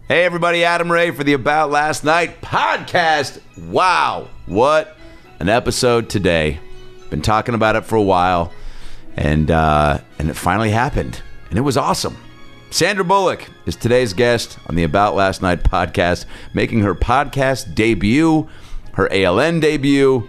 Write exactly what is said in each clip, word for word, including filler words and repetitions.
Hey everybody, Adam Ray for the About Last Night podcast. Wow, what an episode today. Been talking about it for a while, and uh, and it finally happened, and it was awesome. Sandra Bullock is today's guest on the About Last Night podcast, making her podcast debut, her A L N debut.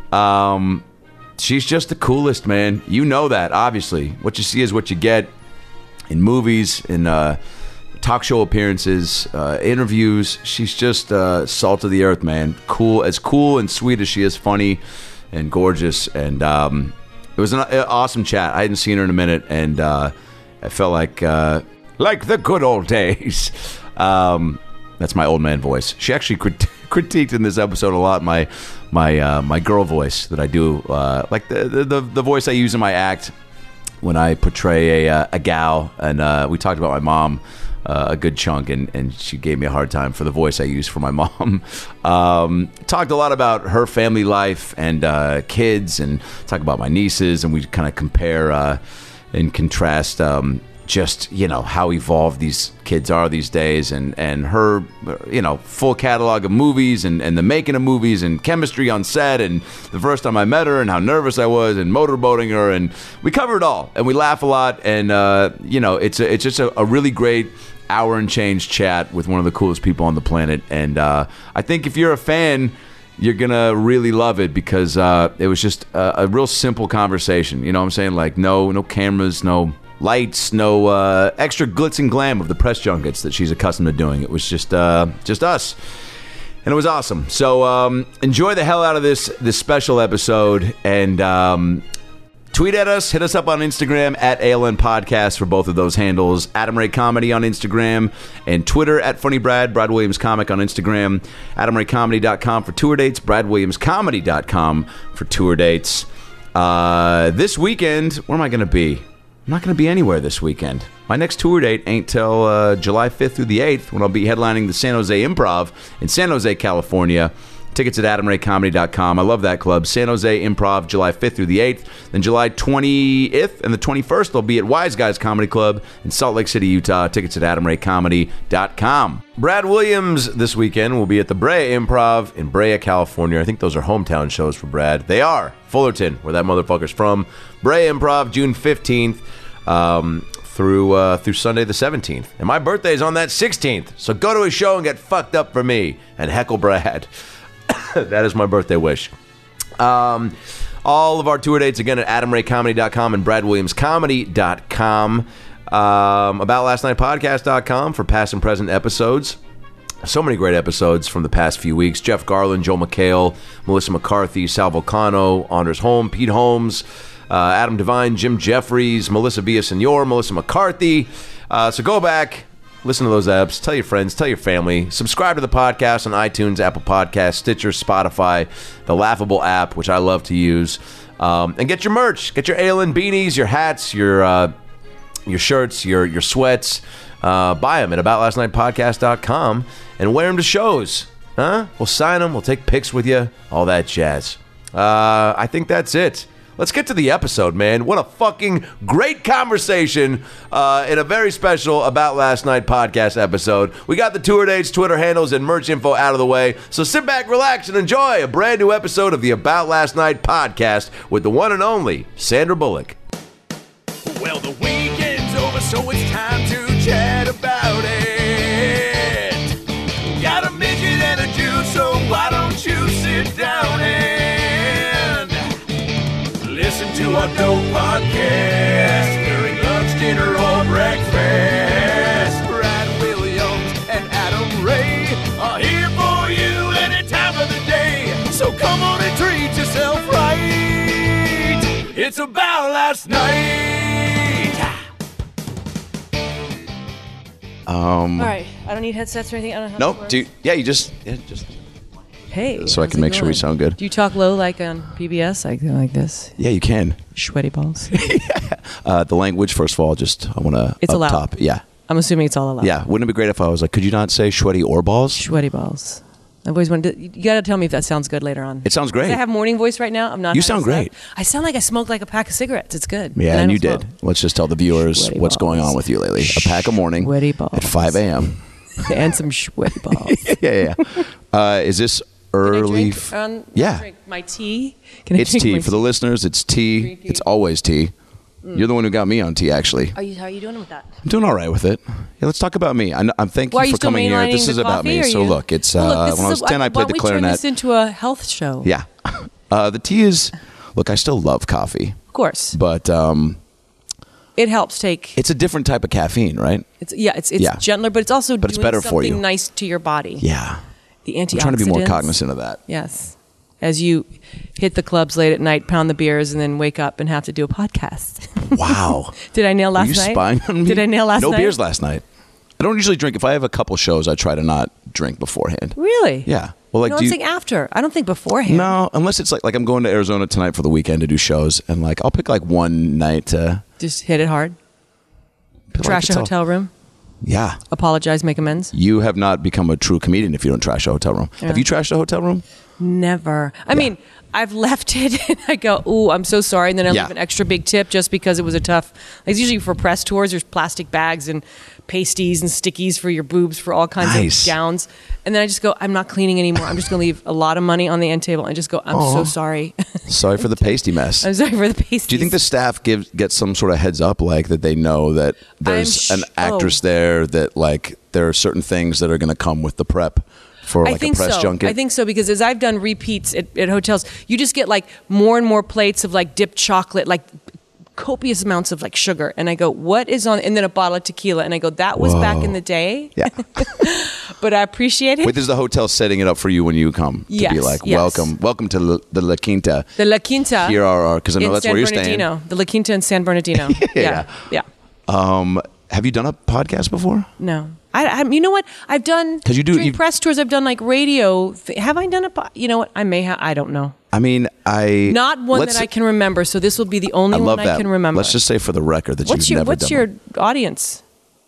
Um, she's just the coolest, man. You know that, obviously. What you see is what you get in movies, in uh, talk show appearances, uh, interviews. She's just uh, salt of the earth, man. Cool, as cool and sweet as she is, funny and gorgeous. And um, it was an awesome chat. I hadn't seen her in a minute, and uh, I felt like uh, like the good old days. Um, that's my old man voice. She actually crit- critiqued in this episode a lot my my uh, my girl voice that I do, uh, like the, the the voice I use in my act when I portray a, uh, a gal. And uh, we talked about my mom uh, a good chunk, and, and she gave me a hard time for the voice I use for my mom. Um, talked a lot about her family life and uh, kids, and talk about my nieces, and we kind of compare uh, and contrast um, just, you know, how evolved these kids are these days, and, and her, you know, full catalog of movies, and, and the making of movies, and chemistry on set, and the first time I met her, and how nervous I was, and motorboating her, and we cover it all, and we laugh a lot, and, uh, you know, it's a, it's just a, a really great hour and change chat with one of the coolest people on the planet, and uh, I think if you're a fan, you're gonna really love it, because uh, it was just a, a real simple conversation, you know what I'm saying, like no, no cameras, no lights, no uh, extra glitz and glam of the press junkets that she's accustomed to doing. It was just uh, just us, and it was awesome. So um, enjoy the hell out of this this special episode, and um, tweet at us, hit us up on Instagram at A L N Podcast for both of those handles. Adam Ray Comedy on Instagram, and Twitter at Funny Brad, Brad Williams Comic on Instagram, adam ray comedy dot com for tour dates, brad williams comedy dot com for tour dates. Uh, this weekend, where am I going to be? I'm not going to be anywhere this weekend. My next tour date ain't till uh, July fifth through the eighth, when I'll be headlining the San Jose Improv in San Jose, California. Tickets at adam ray comedy dot com. I love that club. San Jose Improv, July fifth through the eighth. Then July twentieth and the twenty-first, they'll be at Wise Guys Comedy Club in Salt Lake City, Utah. Tickets at adam ray comedy dot com. Brad Williams this weekend will be at the Brea Improv in Brea, California. I think those are hometown shows for Brad. They are. Fullerton, where that motherfucker's from. Brea Improv, June fifteenth. Um, through uh, through Sunday the seventeenth. And my birthday is on that sixteenth. So go to a show and get fucked up for me and heckle Brad. That is my birthday wish. Um, all of our tour dates again at adam ray comedy dot com and brad williams comedy dot com. Um, about last night podcast dot com for past and present episodes. So many great episodes from the past few weeks. Jeff Garland, Joel McHale, Melissa McCarthy, Sal Volcano, Anders Holm, Pete Holmes, Uh, Adam Devine, Jim Jeffries, Melissa Villasenor, Melissa McCarthy. Uh, so go back, listen to those apps, tell your friends, tell your family, subscribe to the podcast on iTunes, Apple Podcasts, Stitcher, Spotify, the Laughable app, which I love to use, um, and get your merch. Get your A L N beanies, your hats, your uh, your shirts, your your sweats. Uh, buy them at about last night podcast dot com and wear them to shows. Huh? We'll sign them. We'll take pics with you. All that jazz. Uh, I think that's it. Let's get to the episode, man. What a fucking great conversation uh, in a very special About Last Night podcast episode. We got the tour dates, Twitter handles, and merch info out of the way. So sit back, relax, and enjoy a brand new episode of the About Last Night podcast with the one and only Sandra Bullock. Well, the weekend's over, so it's time to chat about it. Got a midget and a Jew, so why don't you sit down and listen to our dope podcast during lunch, dinner, or breakfast. Brad Williams and Adam Ray are here for you any time of the day. So come on and treat yourself right. It's About Last Night. Um, All right, I don't need headsets or anything. I don't know how nope. Do you, yeah, you just yeah, just. Hey, So I how's can it make sure we going? sound good. Do you talk low like on P B S, like like this? Yeah, you can. Sweaty balls. Uh, the language, first of all, just I want to It's up allowed. top. Yeah, I'm assuming it's all allowed. yeah. Wouldn't it be great if I was like, could you not say sweaty or balls? Sweaty balls. I've always wanted to, you got to tell me if that sounds good later on. It sounds great. I have morning voice right now. I'm not. You having sound stuff. great. I sound like I smoked like a pack of cigarettes. It's good. Yeah, I and don't you smoke. did. Let's just tell the viewers Sweaty what's going balls. on with you lately. A pack of morning Sweaty balls. at five a.m. and some sweaty balls. yeah, yeah. Uh, is this early? Can I drink, um, yeah. drink my tea? Can I It's drink tea. my For the listeners, it's tea. Green tea. It's always tea. Mm. You're the one who got me on tea, actually. Are you, how are you doing with that? I'm doing all right with it. Yeah, let's talk about me. I, I'm thank Well, are you you for still coming here. mainlining This the is about coffee, me. or So you- look, it's Well, look, uh, this when I is was a- ten, I why played don't the we clarinet. turn this into a health show? Yeah. Uh, the tea is, look, I still love coffee, Of course. but um, It helps take. it's a different type of caffeine, right? It's yeah. It's it's Yeah. gentler, but it's also But it's doing better for something you. nice to your body. Yeah. The I'm antioxidants. trying to be more cognizant of that. Yes. As you hit the clubs late at night, pound the beers, and then wake up and have to do a podcast. Wow. Did I nail last Were you night? spying on me? Did I nail last no night? No beers last night. I don't usually drink. If I have a couple shows, I try to not drink beforehand. Really? Yeah. Well, like, no, do I'm you, saying after. I don't think beforehand. no, unless it's like like I'm going to Arizona tonight for the weekend to do shows, and like I'll pick like one night to Just hit it hard. like, Trash it's a all- hotel room. Yeah. Apologize, make amends. You have not become a true comedian if you don't trash a hotel room. Yeah. Have you trashed a hotel room? Never. I mean, I've left it and I go, ooh, I'm so sorry. And then I Yeah. leave an extra big tip just because it was a tough. It's usually for press tours, there's plastic bags and pasties and stickies for your boobs for all kinds Nice. of gowns. And then I just go, I'm not cleaning anymore. I'm just going to leave a lot of money on the end table and just go, I'm Aw. so sorry. Sorry for the pasty mess. I'm sorry for the pasties. Do you think the staff gives get some sort of heads up, like that they know that there's I'm an sh- actress oh. there, that like there are certain things that are going to come with the prep for like I think a press so. junket? I think so because as I've done repeats at, at hotels, you just get like more and more plates of like dipped chocolate, like copious amounts of like sugar. And I go, what is on? And then a bottle of tequila. And I go, that was back Whoa. in the day. Yeah. But I appreciate it. Wait, this is the hotel setting it up for you when you come to be Yes, like, yes. welcome, welcome to La- the La Quinta. the La Quinta. Here are our, because I know in that's San where you're Bernardino. staying. The La Quinta in San Bernardino. Yeah. Yeah. Um, have you done a podcast before? No. I, I, you know what? I've done 'Cause you do- during you- press tours. I've done like radio. Th- have I done a? po- You know what? I may have. I don't know. I mean, I Not one let's- that I can remember. So this will be the only I love one that. I can remember. Let's just say for the record that what's you've your never What's done your one. audience?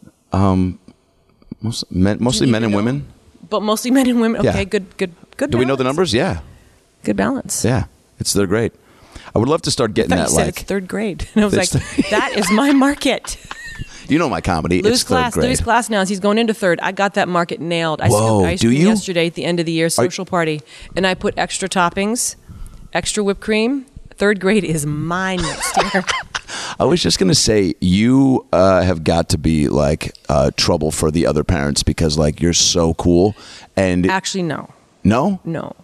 Most, men, mostly need men to and know? women. But mostly men and women. Okay, Yeah. good, good, good. Do we know the balance. numbers? Yeah, Good balance. yeah. It's they're great. I would love to start getting I thought that you said like it's third grade, and I was like, It's- that is my market. you know my comedy. Louis it's third class, grade. Louis class now. He's going into third. I got that market nailed. I Whoa, scooped ice do cream you? yesterday at the end of the year social party, and I put extra toppings, extra whipped cream. Third grade is mine next year. I was just gonna say you uh, have got to be like uh, trouble for the other parents because like you're so cool and Actually, no, no. no.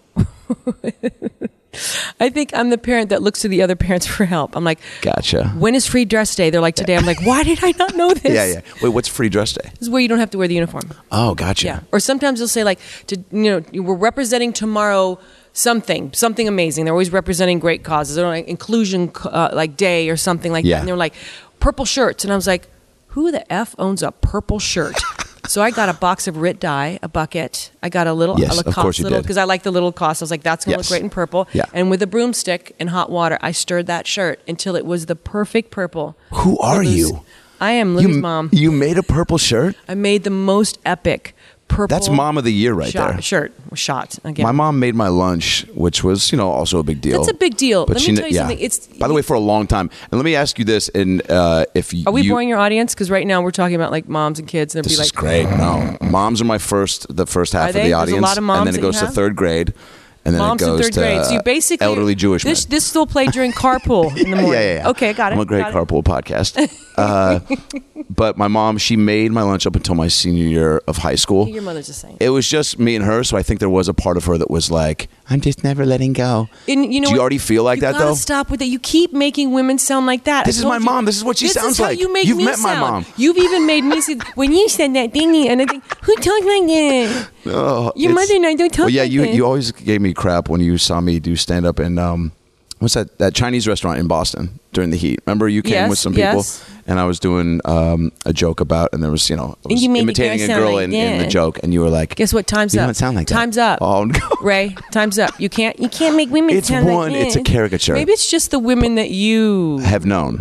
I think I'm the parent that looks to the other parents for help. I'm like, Gotcha. when is free dress day? They're like, today. I'm like, why did I not know this? Yeah, yeah. Wait, what's free dress day? This is where you don't have to wear the uniform. Oh, gotcha. Yeah. Or sometimes they'll say like, to you know, we're representing tomorrow something, something amazing. They're always representing great causes. They're like inclusion uh, like day or something like Yeah. that. And they're like, purple shirts. And I was like, who the F owns a purple shirt? So I got a box of Rit dye, a bucket. I got a little Yes, a of Lacoste course you little did. because I like the little Lacoste. I was like, that's going to Yes. look great in purple. Yeah. And with a broomstick and hot water, I stirred that shirt until it was the perfect purple. Who are Lou's- you? I am Lou's You mom. You made a purple shirt. I made the most epic purple. That's mom of the year right shot, there. Shirt shot again. My mom made my lunch, which was, you know, also a big deal. That's a big deal. But Let she me kn- tell you yeah. something. It's By the way, for a long time. And let me ask you this: and uh, if you, Are we you, boring your audience? Because right now we're talking about like moms and kids, and they'll This be is like, great. No, moms are my first, the first half Are of they? the There's a audience, lot of moms and then it that you goes to have? third grade, and then moms it goes in third to grade. So you basically elderly Jewish this men. this still played during carpool in the morning. Yeah, yeah, yeah. Okay, got it. I'm a great got it. carpool podcast. Uh, but my mom, she made my lunch up until my senior year of high school. Your mother's just saying. It was just me and her, so I think there was a part of her that was like, I'm just never letting go. And you know Do you what? already feel like you that, gotta though? Stop with it. You keep making women sound like that. This I is told my you. mom. This is what she This sounds is how like. You make You've me met my sound. mom. You've even made me say when you said that thingy, and I think who talks like that? Oh, Your it's- mother and I don't talk Well, yeah, like you that. you always gave me crap when you saw me do stand up in um, what's that that Chinese restaurant in Boston during the heat. Remember you came Yes, with some people, yes. and I was doing um, a joke about, and there was you know I was you made the imitating girl a sound girl like in, in the that. joke, and you were like, Guess what? Time's you up. don't sound like that. Time's up. Oh no. Ray, time's up. You can't you can't make women It's sound one- like it's a that. caricature. Maybe it's just the women that you Have known.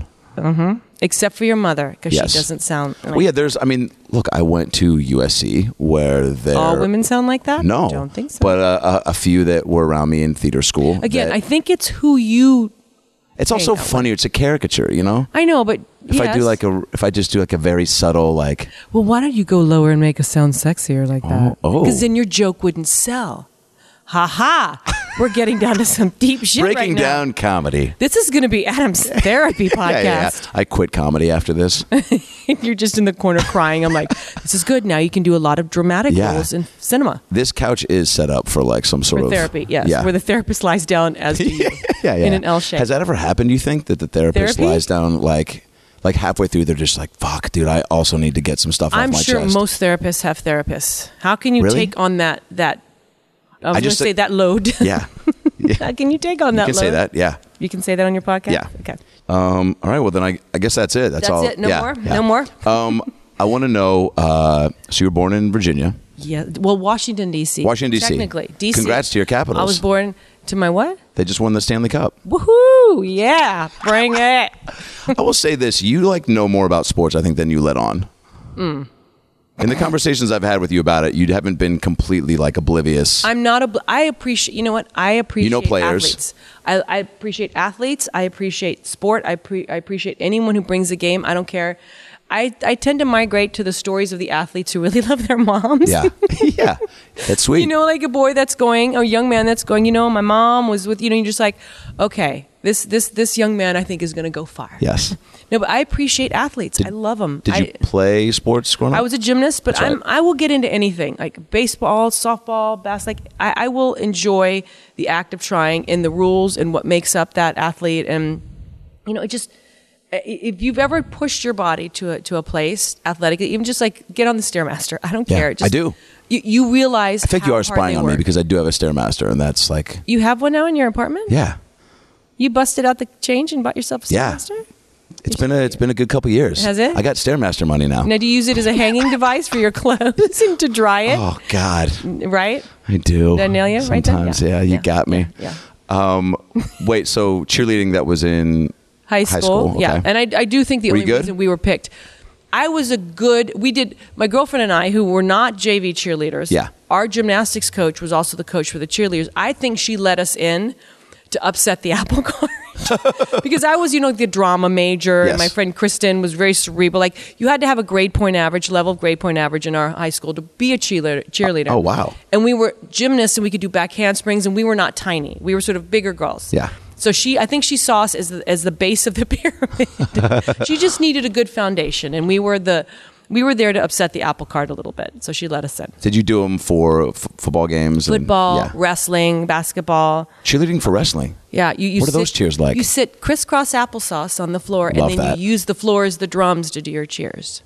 except for your mother because Yes. she doesn't sound like Well, yeah. There's. I mean, look. I went to U S C where there. all women sound like that. No, I don't think so. But uh, a, a few that were around me in theater school. Again, that- I think it's who you It's also paying that funnier. It's a caricature, you know. I know, but If I do like a, if I just do like a very subtle like, well, why don't you go lower and make us sound sexier like that? Oh, oh. Because then your joke wouldn't sell. Ha ha! We're getting down to some deep shit right breaking now. down comedy. This is going to be Adam's therapy podcast. Yeah, yeah. I quit comedy after this. You're just in the corner crying. I'm like, this is good. Now you can do a lot of dramatic Yeah. roles in cinema. This couch is set up for like some sort For of therapy, yes. Yeah. Where the therapist lies down as do you. yeah, yeah. In an L shape. Has that ever happened? Do you think that the therapist Therapy? lies down like, like halfway through, they're just like, "Fuck, dude, I also need to get some stuff I'm off my sure chest." most therapists have therapists. How can you Really? take on that that I was I going to just say said- that load. Yeah, How can you take on you that can load? say that. Yeah. You can say that on your podcast? Yeah. Okay. Um, all right. Well, then I, I guess that's it. That's, That's all. it? No yeah, more? yeah. No more? Um, I want to know. Uh, so you were born in Virginia, Yeah. Well, Washington, D C. Washington D C. Technically. D C. Congrats to your Capitals. I was born to my what? They just won the Stanley Cup. Woohoo! Yeah. Bring it. I will say this: you like know more about sports, I think, than you let on. Mm. In the conversations I've had with you about it, you haven't been completely like oblivious. I'm not a. I appreciate. You know what? I appreciate. You know players. Athletes. I, I appreciate athletes. I appreciate sport. I pre, I appreciate anyone who brings a game. I don't care. I, I tend to migrate to the stories of the athletes who really love their moms. yeah, yeah, that's sweet. You know, like a boy that's going, or a young man that's going. You know, my mom was with. You know, you're just like, okay, this this this young man I think is going to go far. Yes. No, but I appreciate athletes. I love them. Did I, you play sports growing up? I was a gymnast, but That's I'm right. I will get into anything like baseball, softball, bass. Like I, I will enjoy the act of trying and the rules and what makes up that athlete. And you know, it just i- if you've ever pushed your body to a to a place athletically, even just like get on the Stairmaster. I don't Yeah, care. I Just, do. You, you realize. I think how you are hard spying they on me work. because I do have a Stairmaster, and that's like, You have one now in your apartment. yeah, You busted out the change and bought yourself a Yeah. Stairmaster. it's been a it's been a good couple years. Has it? I got Stairmaster money now. Now, do you use it as a hanging device for your clothes and to dry it? Oh God, Right. I do. Did I nail you right then? Sometimes, Yeah. yeah, you Yeah. got me. Yeah. Um, wait, so cheerleading that was in High school, school, yeah. okay. And I, I do think the Were only you good? reason we were picked, I was a good. We did. My girlfriend and I, who were not J V cheerleaders, Yeah. Our gymnastics coach was also the coach for the cheerleaders. I think she let us in to upset the apple cart. Because I was, you know, the drama major, Yes. and my friend Kristen was very cerebral. Like, you had to have a grade point average, level of grade point average in our high school to be a cheerleader. cheerleader. Oh, wow. And we were gymnasts, and we could do back handsprings, and we were not tiny. We were sort of bigger girls. Yeah. So she, I think she saw us as the, as the base of the pyramid. She just needed a good foundation, and we were the we were there to upset the apple cart a little bit. So she let us in. Did you do them for f- football games? and- Football, yeah. wrestling, basketball. Cheerleading for wrestling. Yeah, you, you What are sit, those cheers like? You sit crisscross applesauce on the floor, Love and then that. you use the floor as the drums to do your cheers.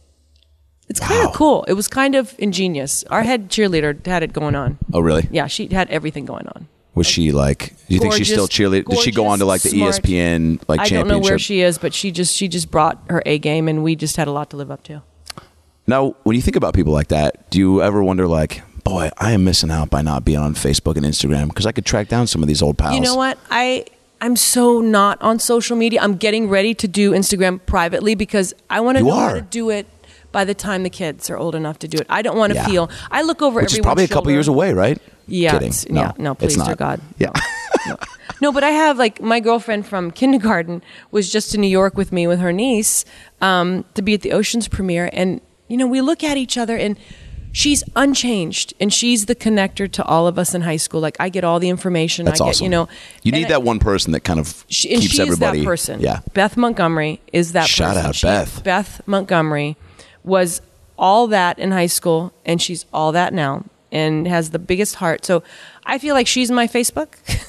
It's kind Wow. of cool. It was kind of ingenious. Our head cheerleader had it going on. Oh, really? Yeah, she had everything going on. Was she like? Do you think she's still Gorgeous, cheerleading? Did she go on to like the E S P N like I don't know championship? where she is, but she just she just brought her A game, and we just had a lot to live up to. Now, when you think about people like that, do you ever wonder like, boy, I am missing out by not being on Facebook and Instagram because I could track down some of these old pals. You know what? I I'm so not on social media. I'm getting ready to do Instagram privately because I want to You know how are. to do it by the time the kids are old enough to do it. I don't want to Yeah. feel. I look over Which is everyone's probably a couple shoulder. years away, right? Yeah, Kidding. it's- No, yeah, no, it's please, dear not. God. Yeah. No, but I have like my girlfriend from kindergarten was just in New York with me with her niece um, to be at the Oceans premiere, and you know we look at each other and she's unchanged, and she's the connector to all of us in high school. Like I get all the information. That's I get, awesome. You know, you and need I- that one person that kind of She, and keeps she everybody. is that person. Yeah. Beth Montgomery is that Shout person. out, She- Beth. Beth Montgomery was all that in high school, and she's all that now, and has the biggest heart. So I feel like she's my Facebook.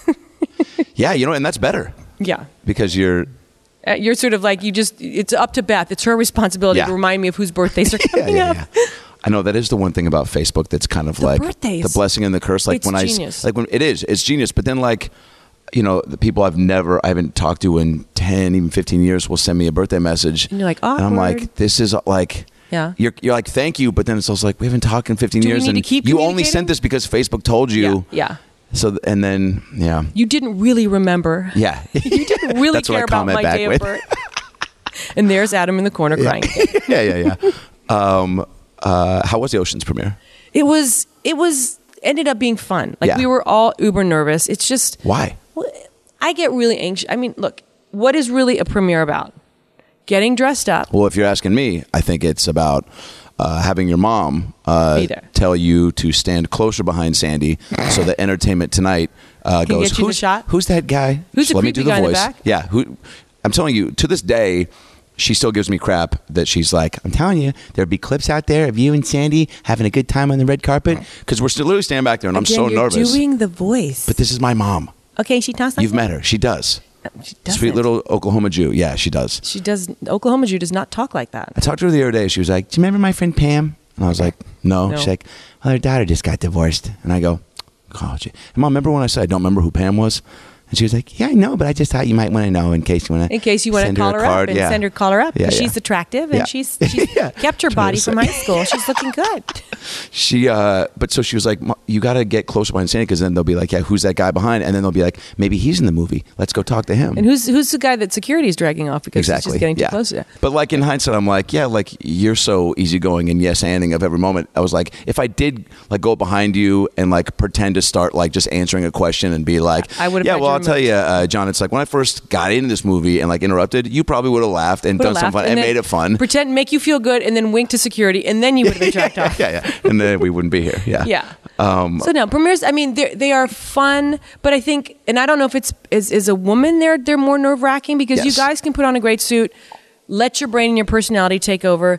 Yeah, you know, and that's better Yeah. because you're. Uh, you're sort of like, you just, it's up to Beth. It's her responsibility Yeah. to remind me of whose birthdays are Yeah, coming yeah, up. yeah. I know that is the one thing about Facebook that's kind of The like birthdays. the blessing and the curse. Like It's when genius. I like when it is, it's genius. But then like, you know, the people I've never, I haven't talked to in ten, even fifteen years will send me a birthday message, And you're like, and I'm awkward. like, this is like. Yeah. You're, you're like, thank you, but then it's also like, we haven't talked in fifteen Do we years, need and to keep you only communicating? sent this because Facebook told you. Yeah. yeah. So th- and then yeah, You didn't really remember. yeah. You didn't really That's what I care about comment my back day with. of birth. And there's Adam in the corner crying. yeah, yeah, yeah. Um, uh, how was the Oceans premiere? It was, it was, ended up being fun. Like Yeah. we were all uber nervous. It's just, Why? well, I get really anxious. I mean, look, what is really a premiere about? Getting dressed up. Well, if you're asking me, I think it's about uh, having your mom uh, Be there. tell you to stand closer behind Sandy so that Entertainment Tonight uh, Can goes, get you the who's, shot? who's that guy? Who's Just the let me do creepy the guy in the voice. back? Yeah. Who, I'm telling you, to this day, she still gives me crap that she's like, I'm telling you, there'd be clips out there of you and Sandy having a good time on the red carpet because we're still literally standing back there and I'm Again, so you're nervous. doing the voice. But this is my mom. Okay, she talks like You've that? met her. She does. She doesn't. Sweet little Oklahoma Jew. Yeah, she does. She does. Oklahoma Jew does not talk like that. I talked to her the other day. She was like, do you remember my friend Pam? And I was like, no. No. She's like, well, her daughter just got divorced. And I go, oh, gee. And Mom, remember when I said I don't remember who Pam was? And she was like, yeah, I know, but I just thought you might want to know in case you want to In case you want to send call her, a card. up and yeah. send her call her up. Yeah, Because yeah. she's attractive and Yeah. she's, she's Yeah. kept her body from high school. She's looking good. She, uh, but so she was like, "Ma, you got to get closer behind Sandy because then they'll be like, yeah, who's that guy behind? And then they'll be like, maybe he's in the movie. Let's go talk to him. And who's who's the guy that security is dragging off because Exactly. he's just getting too yeah. close to her? But like in hindsight, I'm like, yeah, like you're so easygoing and yes anding of every moment. I was like, if I did like go behind you and like pretend to start like just answering a question and be like, I would've yeah, had well, you I'll tell you, uh, John, it's like when I first got into this movie and like interrupted, you probably would have laughed and Would've done something laughed fun and then made it fun. Pretend, make you feel good, and then wink to security, and then you would have been tracked off. yeah, yeah, and then we wouldn't be here. Yeah, Yeah. Um, so no, premieres. I mean, they they are fun, but I think, and I don't know if it's as as a woman, they're they're more nerve wracking because you Yes. guys can put on a great suit, let your brain and your personality take over.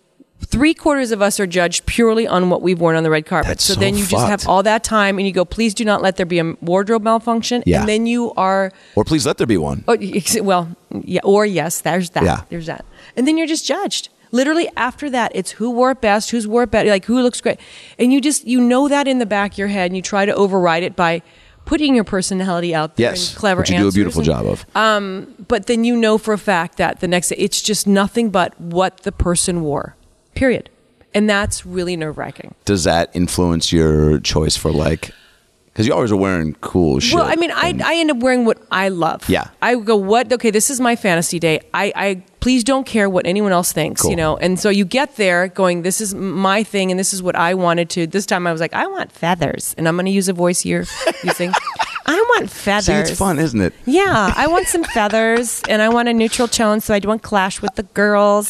Three quarters of us are judged purely on what we've worn on the red carpet. That's so so then you just have fucked. all that time, and you go, please do not let there be a wardrobe malfunction. Yeah. And then you are. or please let there be one. Oh, ex- well, yeah, or yes, there's that. Yeah. There's that. And then you're just judged. Literally after that, it's who wore it best, who's wore it better, like who looks great. And you just, you know that in the back of your head, and you try to override it by putting your personality out there Yes, and clever which you do a answers beautiful and- job of. But then you know for a fact that the next day, it's just nothing but what the person wore, period. And that's really nerve-wracking. Does that influence your choice for like? Because you always are wearing cool shit. Well, I mean, I, and- I end up wearing what I love. Yeah. I go, what? Okay, this is my fantasy day. I, I please don't care what anyone else thinks, Cool. you know? And so you get there going, this is my thing and this is what I wanted to. This time I was like, I want feathers. And I'm going to use a voice you're using. I want feathers. See, it's fun, isn't it? Yeah, I want some feathers and I want a neutral tone so I don't clash with the girls.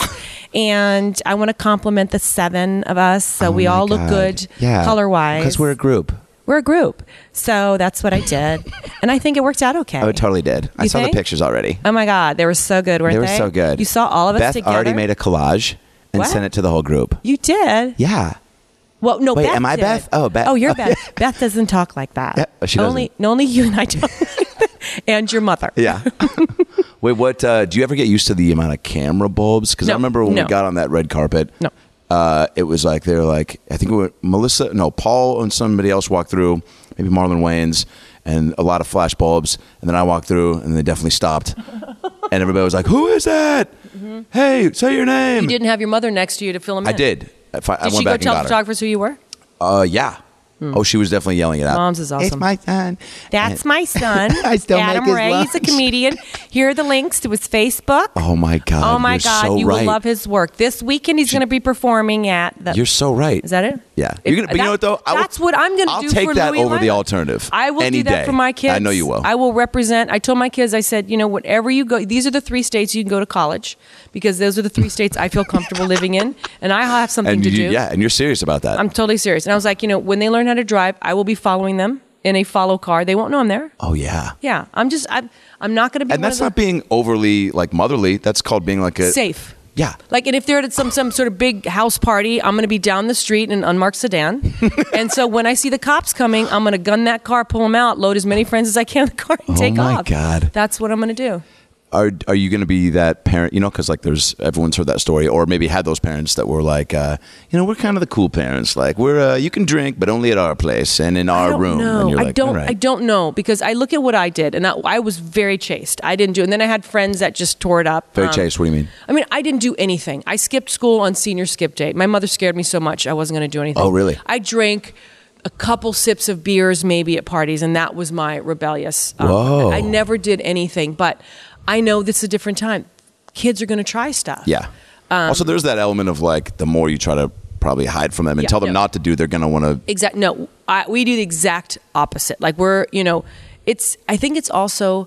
And I want to compliment the seven of us so Oh we my all look God. good Yeah, color-wise. because we're a group. We're a group. So that's what I did. And I think it worked out okay. Oh, it totally did. I You saw think? the pictures already. Oh my God, they were so good, weren't They they? were so good. You saw all of us Beth together. already made a collage and What? sent it to the whole group. You did? Yeah. Well, no, Wait, Beth am I did. Beth? Oh, Beth. Oh, you're Oh, Beth. Beth doesn't talk like that. Yeah, she only, doesn't. Only you and I don't. And your mother. Yeah. Wait, what? Uh, do you ever get used to the amount of camera bulbs? Because I No, remember when no. we got on that red carpet. No. Uh, it was like they were like I think it was Melissa, no, Paul and somebody else walked through, maybe Marlon Wayans, and a lot of flash bulbs. And then I walked through, and they definitely stopped. And everybody was like, "Who is that? Hey, say your name." You didn't have your mother next to you to fill them in. I did. If I, I Did went she go back tell and got her. photographers who you were? Uh, yeah. Oh, she was definitely yelling it out. Mom's is awesome. It's my son. That's And- my son, I still Adam make his Ray. He's a lunch. comedian. Here are the links to his Facebook. Oh my God. Oh my you're God, so you right. will love his work. This weekend he's going to be performing at the. You're so right. Is that it? Yeah. If- You're gonna, but you know what though? I will- that's what I'm going to I'll do take for that Louis over the Lila. alternative. I will any do that day. for my kids. I know you will. I will represent. I told my kids, I said, you know, whatever you go, these are the three states you can go to college because those are the three states I feel comfortable living in, and I have something and to you, do. yeah, and you're serious about that. I'm totally serious. And I was like, you know, when they learn how to drive, I will be following them in a follow car. They won't know I'm there. oh yeah. Yeah, I'm just, I'm, I'm not going to be. And one that's of the- not being overly like motherly. That's called being like a safe. Yeah. Like, and if they're at some some sort of big house party, I'm going to be down the street in an unmarked sedan. And so when I see the cops coming, I'm going to gun that car, pull them out, load as many friends as I can in the car, and Oh take my off. God. That's what I'm going to do. Are are you going to be that parent? You know, because like there's everyone's heard that story, or maybe had those parents that were like, uh, you know, we're kind of the cool parents. Like we're uh, you can drink, but only at our place and in I our don't room. know. And you're I like, don't. all right. I don't know because I look at what I did, and I, I was very chaste. I didn't do, and then I had friends that just tore it up. Very Um, chaste. What do you mean? I mean, I didn't do anything. I skipped school on senior skip day. My mother scared me so much I wasn't going to do anything. Oh, really? I drank a couple sips of beers maybe at parties, and that was my rebellious. um, Whoa. I never did anything, but I know this is a different time. Kids are going to try stuff. Yeah. also, there's that element of like the more you try to probably hide from them and Yeah, tell them yeah. not to do, they're going to want to. Exact. No, I, we do the exact opposite. Like we're, you know, it's. I think it's also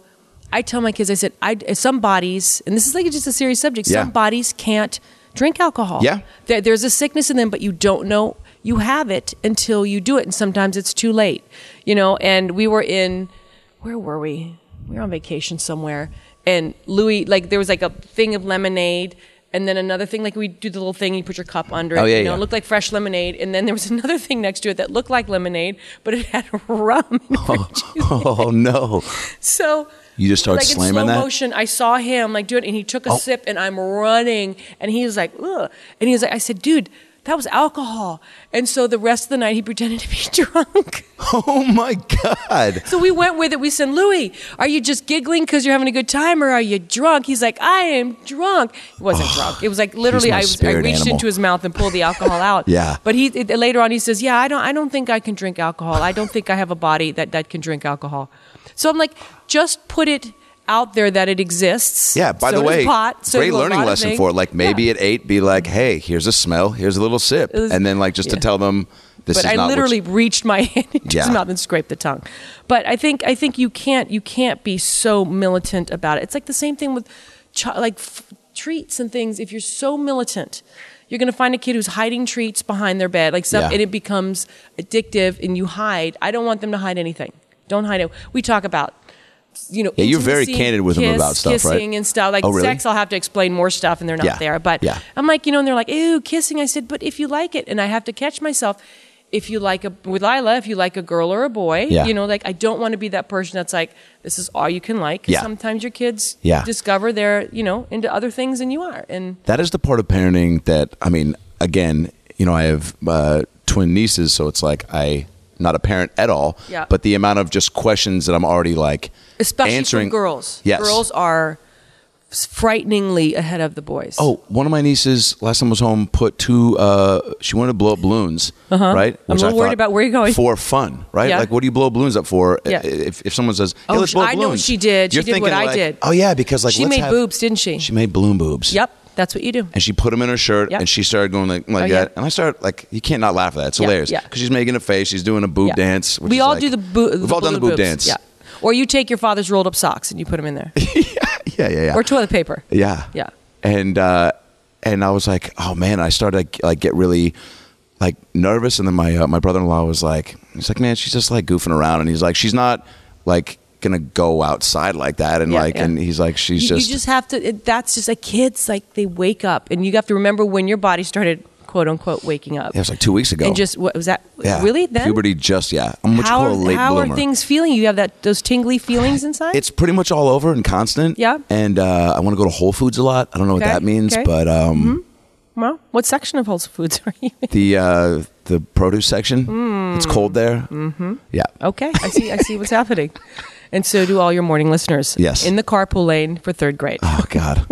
I tell my kids, I said, I, some bodies, and this is like just a serious subject, Yeah. some bodies can't drink alcohol. Yeah. There, there's a sickness in them, but you don't know you have it until you do it. And sometimes it's too late, you know, and we were in, where were we? We were on vacation somewhere. And Louis, like there was like a thing of lemonade. And then another thing, like we do the little thing, you put your cup under it. Oh, yeah, you know, yeah. It looked like fresh lemonade. And then there was another thing next to it that looked like lemonade, but it had rum and fruit juice. Oh, no. So You just started like in slamming slow that? motion, I saw him like do it, and he took a Oh. sip, and I'm running, and he was like, ugh. And he was like, I said, dude, that was alcohol. And so the rest of the night, he pretended to be drunk. Oh, my God. So we went with it. We said, Louis, are you just giggling because you're having a good time, or are you drunk? He's like, I am drunk. He wasn't drunk. It was like literally, my I, was, I spirit reached animal. into his mouth and pulled the alcohol out. Yeah. But he it, later on, he says, yeah, I don't, I don't think I can drink alcohol. I don't think I have a body that, that can drink alcohol. So I'm like, just put it out there that it exists. Yeah, by So the does way, pot, so great does a learning lot of lesson things. for it. Like maybe Yeah. at eight, be like, hey, here's a smell, here's a little sip. was- and then like just to yeah. tell them this But is I not what literally you- reached my hand into Yeah. his mouth and scraped the tongue. But I think I think you can't you can't be so militant about it. It's like the same thing with ch- like f- treats and things. If you're so militant, you're going to find a kid who's hiding treats behind their bed, like stuff, Yeah. and it becomes addictive. And you hide. I don't want them to hide anything. Don't hide it. We talk about. You know, Yeah, you're very intimacy, candid with them kiss, about stuff, right? kissing and stuff. Like Oh, really? sex, I'll have to explain more stuff, and they're not Yeah. there. But Yeah. I'm like, you know, and they're like, ew, kissing. I said, but if you like it, and I have to catch myself. If you like a with Lila, if you like a girl or a boy, Yeah. you know, like I don't want to be that person that's like, this is all you can like. Yeah. Sometimes your kids Yeah. discover they're, you know, into other things than you are, and That is the part of parenting that, I mean, again, you know, I have uh, twin nieces, so it's like I, not a parent at all, Yeah. but the amount of just questions that I'm already like especially answering. from girls. Yes. Girls are frighteningly ahead of the boys. Oh, one of my nieces last time I was home put two. Uh, she wanted to blow up balloons, right? Uh-huh. I'm a Which little I worried thought about where you're going. for fun, right? Yeah. Like, what do you blow balloons up for? Yeah. If, if someone says, "Hey, Oh, let's blow up I know balloons," what she did. She you're did what thinking I like, did. Oh yeah, because like she let's made have- boobs, didn't she? She made balloon boobs. Yep, that's what you do. And she put them in her shirt, Yep. and she started going like, like Oh, yeah. that. And I started like, you can't not laugh at that. It's Yeah, hilarious yeah. because she's making a face. She's doing a boob Yeah. dance. Which we is all like- do the boo. We've all done the balloon boob boobs. dance. Yeah. Or you take your father's rolled up socks and you put them in there, yeah, yeah, yeah. or toilet paper. Yeah. Yeah. And uh, and I was like, oh man, I started to like get really like nervous, and then my uh, my brother in law was like, he's like, man, she's just like goofing around, and he's like, she's not like gonna go outside like that, and Yeah, like, yeah. and he's like, she's You, just, you just have to. It, that's just like kids. Like they wake up, and you have to remember when your body started, quote unquote, waking up. it was like two weeks ago, And just what was that? yeah, Really? Then puberty just yeah. I'm what you how call a are, late how bloomer. are things feeling? You have that those tingly feelings inside. It's pretty much all over and constant. Yeah. And uh, I want to go to Whole Foods a lot. I don't know Okay, what that means, okay. but um, Well, what section of Whole Foods are you in? the uh, the produce section. Mm. It's cold there. Mm-hmm. Yeah. Okay, I see. I see what's happening. And so do all your morning listeners. Yes. In the carpool lane for third grade. Oh God.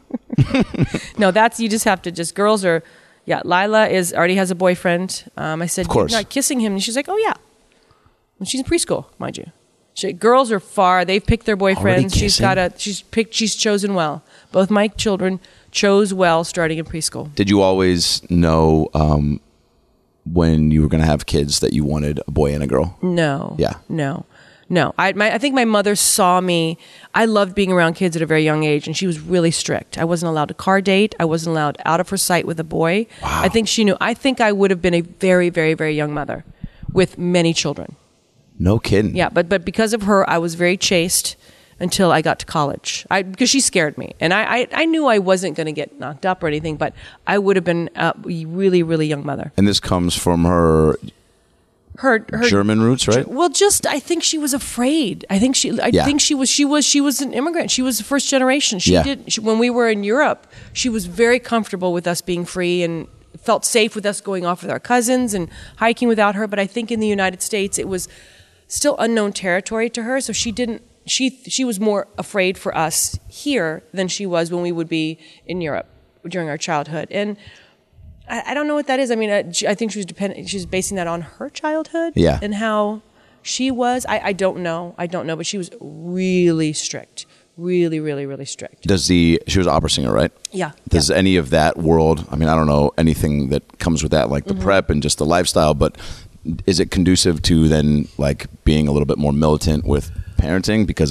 No, that's you just have to just girls are. Yeah, Lila is already has a boyfriend. Um, I said, Of course. you're not kissing him, and she's like, oh yeah. And she's in preschool, mind you. She, girls are far. They've picked their Already boyfriends. She's kissing? got a. She's picked. She's chosen well. Both my children chose well, starting in preschool. Did you always know um, when you were going to have kids that you wanted a boy and a girl? No. Yeah. No. No. I, my, I think my mother saw me. I loved being around kids at a very young age, and she was really strict. I wasn't allowed to car date. I wasn't allowed out of her sight with a boy. Wow. I think she knew. I think I would have been a very, very, very young mother with many children. No kidding. Yeah, but but because of her, I was very chaste until I got to college. I because she scared me, and I I, I knew I wasn't going to get knocked up or anything, but I would have been a really, really young mother. And this comes from her Her her German roots, right? Well, just I think she was afraid. I think she. I Yeah. think she was. She was. She was an immigrant. She was the first generation. She Yeah. did. She, when we were in Europe, she was very comfortable with us being free and felt safe with us going off with our cousins and hiking without her. But I think in the United States, it was still unknown territory to her. So she didn't. She she was more afraid for us here than she was when we would be in Europe during our childhood. And I, I don't know what that is. I mean, I, I think she was dependent. She was basing that on her childhood, Yeah. and how she was. I, I don't know. I don't know. But she was really strict. Really, really, really strict. Does the she was an opera singer, right? Yeah. Does any of that world? I mean, I don't know anything that comes with that, like the Mm-hmm. prep and just the lifestyle. But is it conducive to then like being a little bit more militant with parenting because of? Um,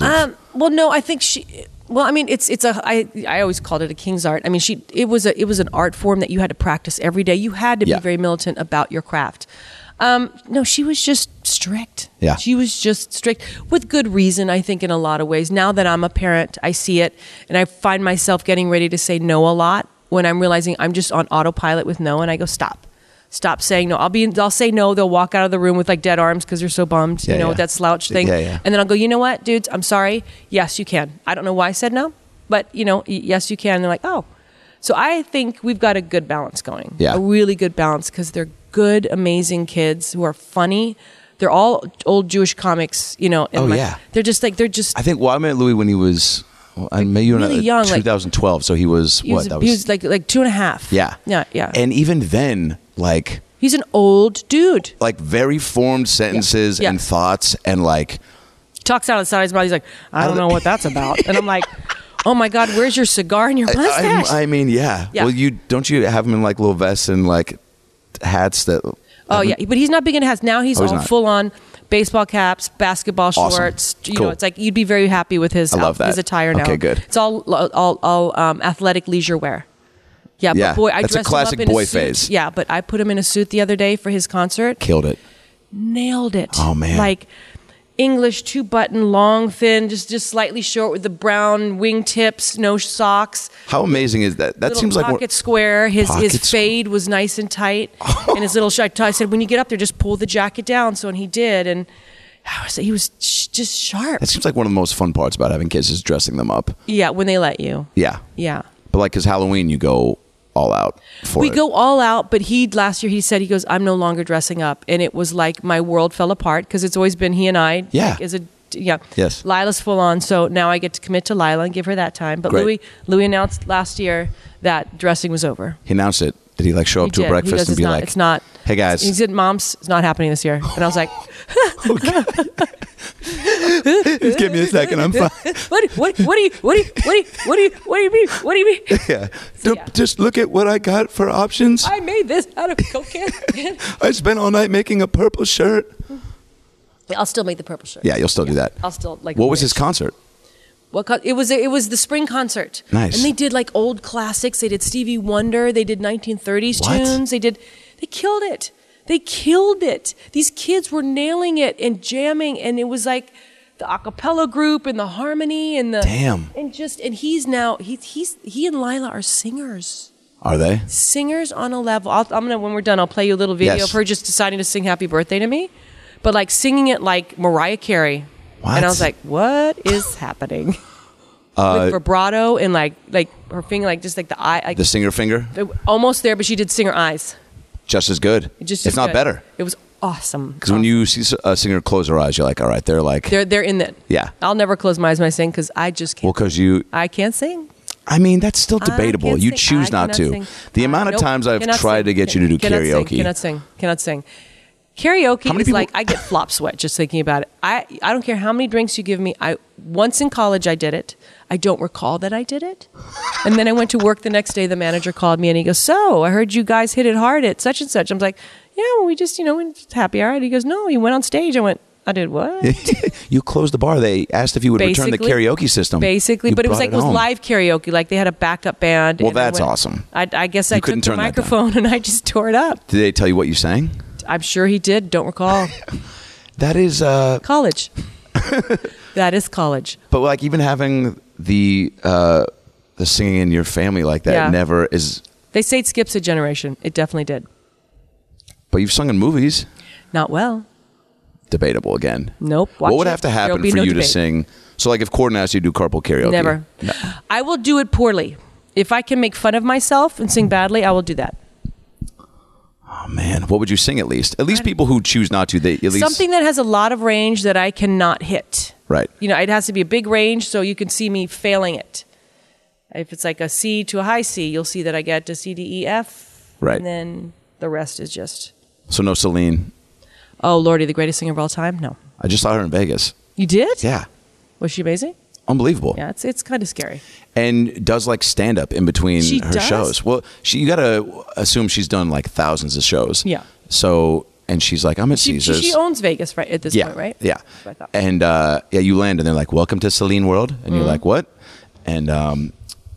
Well, no, I think she. Well, I mean, it's it's a. I I always called it a king's art. I mean, she. It was a. It was an art form that you had to practice every day. You had to Yeah. be very militant about your craft. Um, no, she was just strict. Yeah. She was just strict with good reason, I think, in a lot of ways. Now that I'm a parent, I see it, and I find myself getting ready to say no a lot when I'm realizing I'm just on autopilot with no, and I go, stop. Stop saying no. I'll be. I'll say no. They'll walk out of the room with like dead arms because they're so bummed. Yeah, you know, yeah. with that slouch thing. Yeah, yeah. And then I'll go. You know what, dudes? I'm sorry. Yes, you can. I don't know why I said no, but you know, y- yes, you can. And they're like, oh. So I think we've got a good balance going. Yeah. A really good balance because they're good, amazing kids who are funny. They're all old Jewish comics. You know. and Oh, my- yeah. They're just like they're just. I think. Well, I met Louis when he was. Well, I met you really in young, like- twenty twelve, so he was he what? was, that he was like like two and a half. yeah, Yeah. Yeah. And even then, like. He's an old dude. like very formed sentences Yeah. and thoughts and like Talks out of the side of his mouth. He's like, I don't know what that's about. And I'm like, oh my God, where's your cigar and your mustache? I, I mean yeah. Yeah. Well, you don't you have him in like little vests and like hats that oh yeah, but he's not big in hats. Now he's Oh, he's all not. full on baseball caps, basketball Awesome. shorts. You Cool. know, it's like you'd be very happy with his I love out- that. his attire now. Okay, good. It's all all all um, athletic leisure wear. Yeah, Yeah, but boy, I that's a dressed classic him up in boy a suit. phase. Yeah, but I put him in a suit the other day for his concert. killed it. Nailed it. Oh, man. Like English two button, long, thin, just just slightly short with the brown wing tips, no socks. How amazing is that? That Little seems like pocket one- square. His Pocket his squ- fade was nice and tight, and his little shirt. I said, when you get up there, just pull the jacket down. So and he did, and I was, he was sh- just sharp. that seems like one of the most fun parts about having kids is dressing them up. Yeah, when they let you. Yeah. Yeah. But like, cause Halloween, you go all out for We it. go all out, but he last year he said he goes, I'm no longer dressing up, and it was like my world fell apart because it's always been he and I. Yeah. Like, as a yeah. Yes. Lila's full on, so now I get to commit to Lila and give her that time. But Great. Louis Louis announced last year that dressing was over. He announced it. Did he like show up He to did. a He breakfast goes, and it's be not, like, it's not. "Hey guys, He said, "Mom's, it's not happening this year," and I was like, just give me a second, I'm fine." "What? What? What do you? What do you? What do you? What do you? What do you mean? What do you mean?" Yeah. So, Don't- yeah. Just look at what I got for options. I made this out of cocaine. I spent all night making a purple shirt. I'll still make the purple shirt. Yeah, you'll still do that. I'll still like. What was his rich. concert? What co- it was? It was the spring concert. Nice. And they did like old classics. They did Stevie Wonder. They did nineteen thirties What? tunes. They did. They killed it. They killed it. These kids were nailing it and jamming, and it was like the a cappella group and the harmony and the Damn. and just and he's now he's he's he and Lila are singers. Are they? Singers on a level. I'll, I'm gonna when we're done, I'll play you a little video Yes. of her just deciding to sing "Happy Birthday" to me, but like singing it like Mariah Carey. What? And I was like, "What is happening?" Uh, With vibrato and like like her finger, like just like the eye, like the singer finger? almost there, but she did singer eyes. Just as good. It just it's as not good. better. It was awesome. Because when you see a singer close her eyes, you're like, all right, they're like, they're they're in it. Yeah. I'll never close my eyes when I sing because I just well, can't. because you, I can't sing. I mean, that's still I debatable. can't You sing. choose I not cannot to. sing. The Uh, amount of nope, times I've cannot tried sing. to get you to do Cannot karaoke. Sing, cannot sing. Cannot sing. Karaoke How many is people- like I get flop sweat just thinking about it. I I don't care how many drinks you give me. I once in college I did it. I don't recall that I did it. And then I went to work the next day. The manager called me and he goes, "So I heard you guys hit it hard at such and such." I'm like, "Yeah, well, we just you know we just happy hour." He goes, "No, you went on stage." I went, "I did what?" You closed the bar. They asked if you would return the Basically- karaoke system. Basically, You but it was brought like it was home. live karaoke. Like they had a backup band. Well, and I that's went- awesome. I, I guess I You took couldn't the turn that down. microphone and I just tore it up. Did they tell you what you sang? I'm sure he did. Don't recall. That is, uh, College. That is college. but like even having the uh, the singing in your family like that Yeah. never is. They say it skips a generation. It definitely did. But you've sung in movies. Not well. Debatable again. Nope. What Watch would it. have to There'll happen be for no you to debate. sing? So like if Corden asked you to do carpool karaoke. Never. No. I will do it poorly. If I can make fun of myself and sing badly, I will do that. Oh man, what would you sing at least? At least people who choose not to, they at least Something that has a lot of range that I cannot hit. right. You know, it has to be a big range so you can see me failing it. If it's like a C to a high C, you'll see that I get to C, D, E, F. Right. And then the rest is just, So no Celine. oh, Lordy, the greatest singer of all time? No. I just saw her in Vegas. You did? Yeah, Was she amazing? unbelievable. Yeah, it's it's kind of scary. And does like stand up in between She her does? shows. Well, she you gotta assume she's done like thousands of shows. Yeah. So and she's like, I'm at She, Caesars. she owns Vegas right at this yeah, point, right? Yeah. That's what I thought. And uh, yeah, you land and they're like, welcome to Celine World. And Mm-hmm. you're like, what? And um,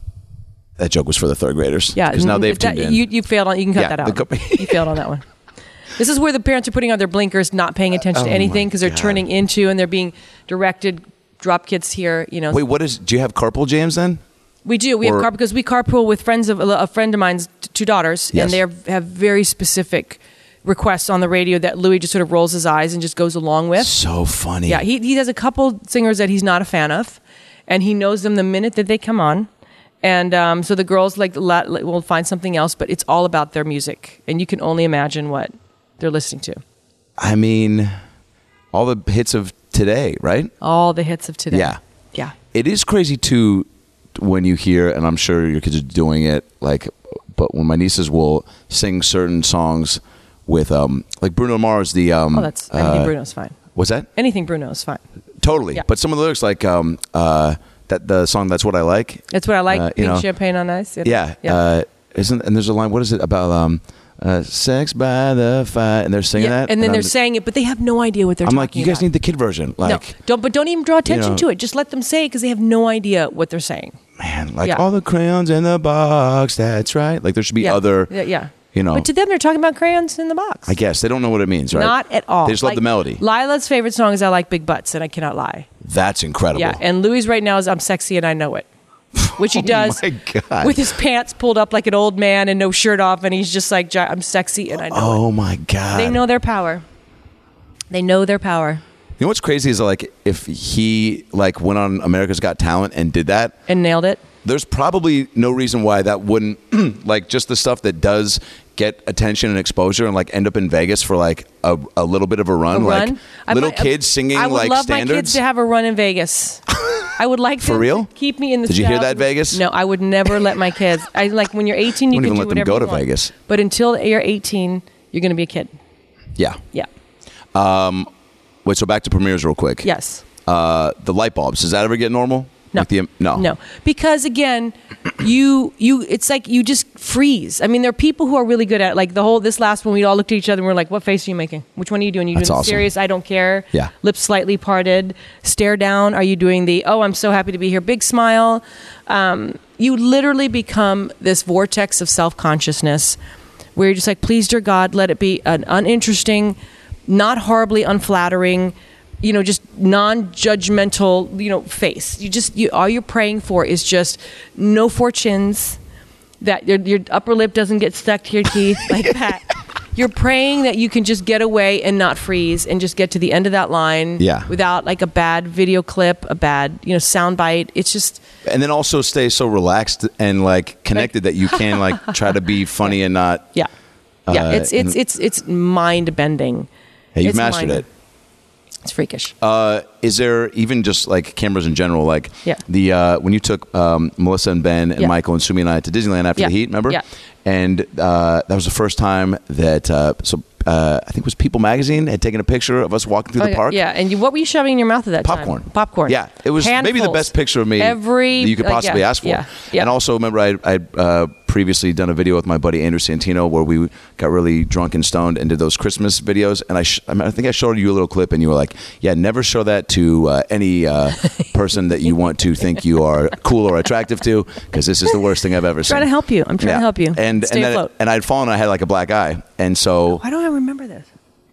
that joke was for the third graders. Yeah, Because now they've that, tuned in. You, you failed on. You can cut Yeah, that out. the co- You failed on that one. This is where the parents are putting on their blinkers, not paying attention Oh to my anything because they're God. turning into and they're being directed. Drop kids here, you know. Wait, what is, do you have carpool jams then? We do. We Or- have car because we carpool with friends of a friend of mine's t- two daughters, Yes. and they are- have very specific requests on the radio that Louis just sort of rolls his eyes and just goes along with. So funny. Yeah, he he has a couple singers that he's not a fan of, and he knows them the minute that they come on, and um, so the girls like la- will find something else, but it's all about their music, and you can only imagine what they're listening to. I mean, all the hits of today, right? All the hits of today. Yeah. Yeah. It is crazy too when you hear, and I'm sure your kids are doing it, like, but when my nieces will sing certain songs with, um, like Bruno Mars, the, um, Oh, that's anything uh, Bruno's fine. what's that? Anything Bruno's fine. Totally. Yeah. But some of the lyrics, like, um, uh, that the song "That's What I Like." That's what I like. Uh, you pink know, champagne on ice. Yeah. Yeah. Uh, isn't and there's a line. What is it about? Um, uh, sex by the fire, and they're singing Yeah, that, and then I'm they're just- saying it, but they have no idea what they're I'm talking like, you guys about. need the kid version. Like, no, don't, but don't even draw attention know- to it. Just let them say it because they have no idea what they're saying. man, like Yeah. all the crayons in the box. That's right. Like there should be Yeah. other. yeah, yeah. You know. But to them, they're talking about crayons in the box. I guess they don't know what it means, right? Not at all. They just love Like, the melody. Lila's favorite song is "I Like Big Butts," and I cannot lie. That's incredible. Yeah, and Louis right now is "I'm Sexy and I Know It," which he does Oh my God. with his pants pulled up like an old man and no shirt off, and he's just like, "Gi- "I'm sexy and I know it." Oh my God. They know their power. They know their power You know what's crazy is like if he like went on America's Got Talent and did that, and nailed it. there's probably no reason why that wouldn't like just the stuff that does get attention and exposure and like end up in Vegas for like a, a little bit of a run, A like run. I little might- kids singing I would like love my kids standards. to have a run in Vegas. I would like For them real? to keep me in the. Did you hear that, thousands. Vegas? No, I would never let my kids. I like when you're eighteen, you Wouldn't can even do let them whatever go you to want. Vegas. But until you're eighteen, you're going to be a kid. Yeah. Yeah. Wait, so back to premieres real quick. Yes. Uh, the light bulbs. Does that ever get normal? No. Like the, no. No. Because again, you you it's like you just freeze. I mean, there are people who are really good at it. Like the whole this last one, we all looked at each other and we're like, "What face are you making? Which one are you doing? You That's doing the awesome. serious? I don't care. Yeah. Lips slightly parted, stare down. Are you doing the oh, I'm so happy to be here, big smile? Um, you literally become this vortex of self consciousness where you're just like, please, dear God, let it be an uninteresting, not horribly unflattering, you know, just non-judgmental, you know, face. You just, you, all you're praying for is just no fortunes, that your, your upper lip doesn't get stuck to your teeth like that. You're praying that you can just get away and not freeze and just get to the end of that line Yeah. without like a bad video clip, a bad, you know, sound bite. It's just, And then also stay so relaxed and like connected that you can like try to be funny and not. yeah. Yeah, Uh, it's, it's, and- it's, it's mind bending. Hey, you've It's mastered mind- it. It's freakish. Uh, is there even just like cameras in general? Like Yeah. the uh, when you took um, Melissa and Ben and Yeah. Michael and Sumi and I to Disneyland after Yeah. the heat, remember? Yeah. And uh, that was the first time that uh, so uh, I think it was People Magazine had taken a picture of us walking through Oh, the yeah, park. Yeah, and you, what were you shoving in your mouth at that Popcorn. time? Popcorn. Yeah, it was maybe the Handfuls. best picture of me Every that you could like, possibly yeah, ask for. Yeah, yeah. And also, remember, I I uh, previously done a video with my buddy Andrew Santino where we got really drunk and stoned and did those Christmas videos. And I, sh- I, mean, I think I showed you a little clip, and you were like, "Yeah, never show that to uh, any uh, person that you want to think you are cool or attractive to, because this is the worst thing I've ever seen." trying to help you. I'm trying Yeah. to help you. And Stay and, then, afloat. and I'd fallen. I had like a black eye, and so Why don't I remember this?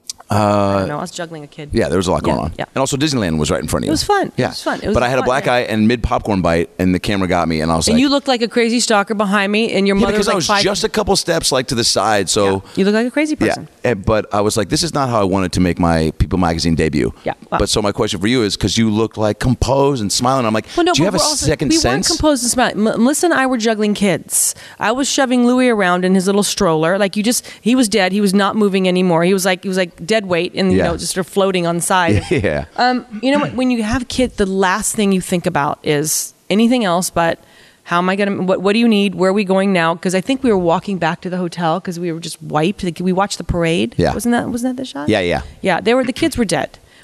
I don't know. I was juggling a kid. yeah, there was a lot going Yeah, on. yeah. And also Disneyland was right in front of you. It was fun. It Yeah, was fun. It was but I had a fun, black yeah. eye and mid popcorn bite, and the camera got me, and I was And like, you looked like a crazy stalker behind me, and your yeah, mother because was like I was five. just a couple steps like to the side, so. Yeah. You look like a crazy person. Yeah, eh, but I was like, this is not how I wanted to make my People Magazine debut. Yeah. Wow. But so my question for you is, because you look like composed and smiling, I'm like, Well, no, do you but have a we're also- second we sense? weren't composed and smart. M- Melissa and I were juggling kids. I was shoving Louis around in his little stroller. Like you just, he was dead. He was not moving anymore. He was like, he was like dead weight and, you Yeah. know, just sort of floating on the side. yeah. Um, you know what? When you have kids, the last thing you think about is anything else but how am I going to, what, what do you need? Where are we going now? Because I think we were walking back to the hotel because we were just wiped. Like, we watched the parade. Yeah. Wasn't that, wasn't that the shot? Yeah, yeah. Yeah. They were, the kids were dead.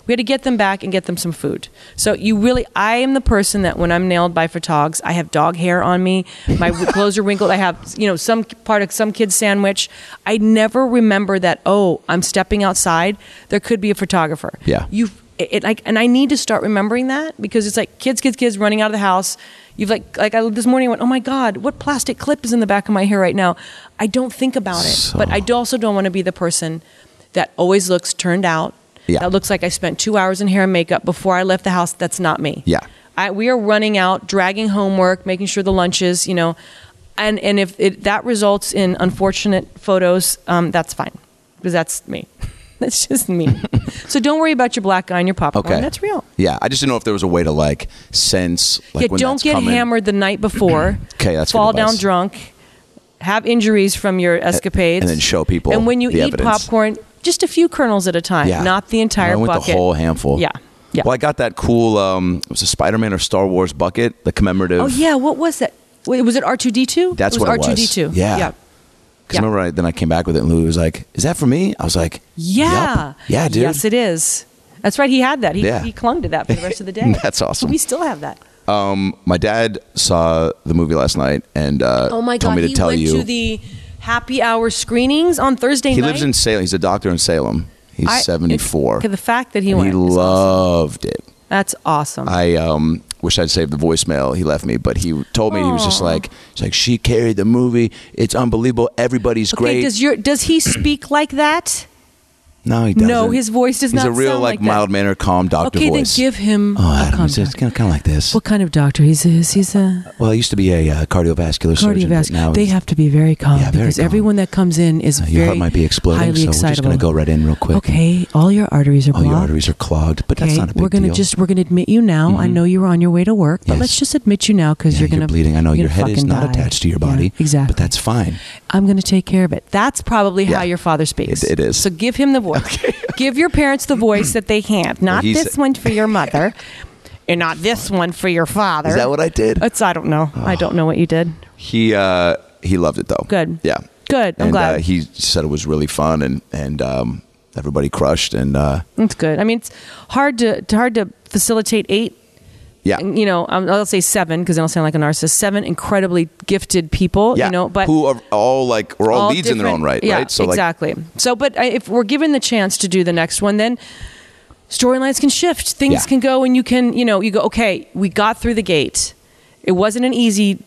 We had to get them back and get them some food. So you really, I am the person that when I'm nailed by photogs, I have dog hair on me. My clothes are wrinkled. I have, you know, some part of some kid's sandwich. I never remember that, oh, I'm stepping outside. There could be a photographer. Yeah. You, it, like, and I need to start remembering that because it's like kids, kids, kids running out of the house. You've like, like I, this morning I went, oh my God, what plastic clip is in the back of my hair right now? I don't think about it, So- but I do also don't want to be the person that always looks turned out. Yeah. That looks like I spent two hours in hair and makeup before I left the house. That's not me. Yeah. I, we are running out, dragging homework, making sure the lunches, you know, and, and if it, that results in unfortunate photos, um, that's fine because that's me. That's just me. So don't worry about your black eye and your popcorn. Okay. That's real. Yeah, I just didn't know if there was a way to like sense like Yeah, when don't that's get coming. hammered the night before. Okay, that's good fall advice. down drunk, have injuries from your escapades, and then show people And when you the eat evidence. popcorn, just a few kernels at a time, Yeah. not the entire I went bucket. the whole handful. Yeah, yeah. Well, I got that cool. Um, it was a Spider-Man or Star Wars bucket, the commemorative. Oh yeah, what was that? Wait, was it R two D two? That's it was what R it was. two D two. Yeah. yeah. Because Yeah. remember, I, then I came back with it, and Louis was like, "Is that for me?" I was like, Yeah. Yup. Yeah, dude. Yes, it is. That's right. He had that. He, Yeah. he clung to that for the rest of the day. That's awesome. We still have that. Um, my dad saw the movie last night and uh, Oh my told God. me to He tell went you. to the happy hour screenings on Thursday he night. lives in Salem. He's a doctor in Salem. He's I- seventy-four. Okay, the fact that he and went. he is awesome. loved it. That's awesome. I um, wish I'd saved the voicemail he left me, but he told me he was just like, he's like, she carried the movie. It's unbelievable. Everybody's okay, great. does your does he speak like that? no, he doesn't. No, his voice does He's not a real sound like like that. mild mannered, calm doctor Okay, voice. then give him Oh, a Adam, calm it's just doctor. kind of, kind of like this. What kind of doctor? He's a, he's, he's a Well, I used to be a uh, cardiovascular surgeon. but now cardiovascular. They he's- have to be very calm Yeah, very because calm. everyone that comes in is uh, very your heart might be exploding, highly so we're just excitable. going to go right in real quick. Okay, all your arteries are All blocked. your arteries are clogged, but that's Okay, not a big we're gonna deal. just we're gonna admit you now. I know you were on your way to work, but Yes. let's just admit you now because Yeah, you're gonna bleeding. I know you're your gonna head is fucking not die. attached to your Yeah, body, exactly. but that's fine. I'm going to take care of it. That's probably Yeah. how your father speaks. It- it is. So give him the voice. Give your parents the voice that they have. Not he's- this one for your mother, and not this one for your father. Is that what I did? It's, I don't know. I don't know what you did. He uh, he loved it though. Good. Yeah. Good. I'm and, glad. Uh, he said it was really fun and and um, everybody crushed and uh, It's good. I mean, it's hard to, to hard to facilitate eight. yeah. And, you know, um, I'll say seven because I don't sound like a narcissist. Seven incredibly gifted people. Yeah, You know, but who are all like we're all, all leads in their different- own right, yeah, right? So like exactly. So, but I, if we're given the chance to do the next one, then storylines can shift. Things Yeah. can go, and you can, you know, you go. Okay, we got through the gate. It wasn't an easy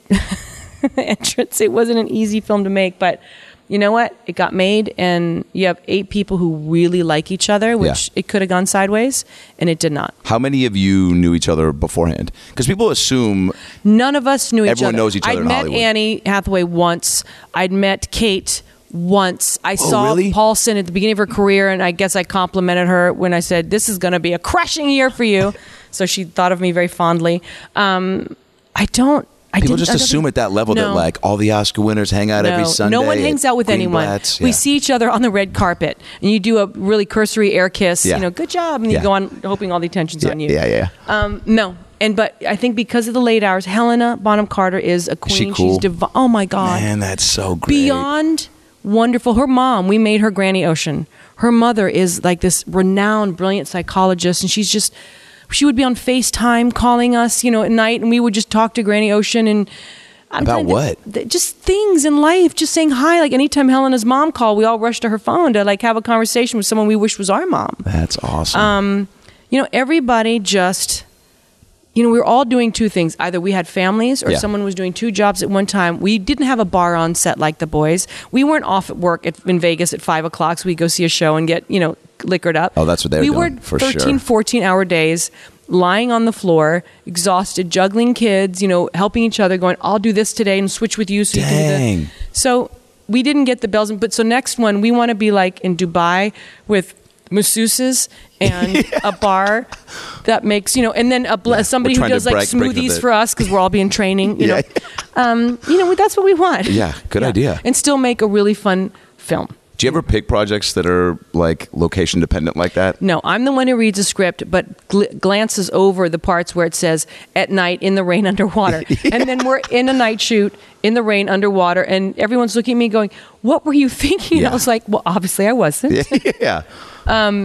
entrance. It wasn't an easy film to make, but you know what? It got made, and you have eight people who really like each other, which Yeah. it could have gone sideways, and it did not. How many of you knew each other beforehand? Because people assume None of us knew each Everyone other. knows each other I'd in met Hollywood. Annie Hathaway once. I'd met Kate once. I saw really? Paulson at the beginning of her career, and I guess I complimented her when I said, "This is going to be a crushing year for you." So she thought of me very fondly. Um, I don't. I people didn't- just I don't assume think- at that level that No. like all the Oscar winners hang out every No, Sunday. no one at hangs out with anyone. Greenblatt's. We Yeah. see each other on the red carpet, and you do a really cursory air kiss. Yeah. You know, good job, and you Yeah. go on hoping all the attention's yeah, on you. yeah, yeah. Um, no, and but I think because of the late hours, Helena Bonham Carter is a queen. she cool? She's divi- Oh my God, Man, that's so great. beyond wonderful. Her mom, we made her Granny Ocean. Her mother is like this renowned, brilliant psychologist, and she's just. She would be on FaceTime calling us, you know, at night, and we would just talk to Granny Ocean and. I'm About trying to- what? th- just things in life, just saying hi. Like anytime Helena's mom called, we all rushed to her phone to like have a conversation with someone we wish was our mom. That's awesome. Um, you know, everybody just, you know, we were all doing two things. Either we had families or Yeah. someone was doing two jobs at one time. We didn't have a bar on set like the boys. We weren't off at work at, in Vegas at five o'clock so we go see a show and get, you know, liquored up. Oh, that's what they were we doing, were for thirteen, sure. fourteen hour days lying on the floor, exhausted, juggling kids, you know, helping each other, going, I'll do this today and switch with you so you can do Dang. the. So we didn't get the bells. and- But so next one, we want to be like in Dubai with masseuses and a bar that makes, you know, and then a ble- somebody We're who trying to does like break- break the smoothies bit. for us because we'll all be in training, you Yeah. know. Um, you know, that's what we want. Yeah, good idea. And still make a really fun film. Do you ever pick projects that are like location dependent like that? No, I'm the one who reads a script, but gl- glances over the parts where it says "at night in the rain underwater," and then we're in a night shoot in the rain underwater, and everyone's looking at me going, "What were you thinking?" And Yeah. I was like, "Well, obviously I wasn't." yeah.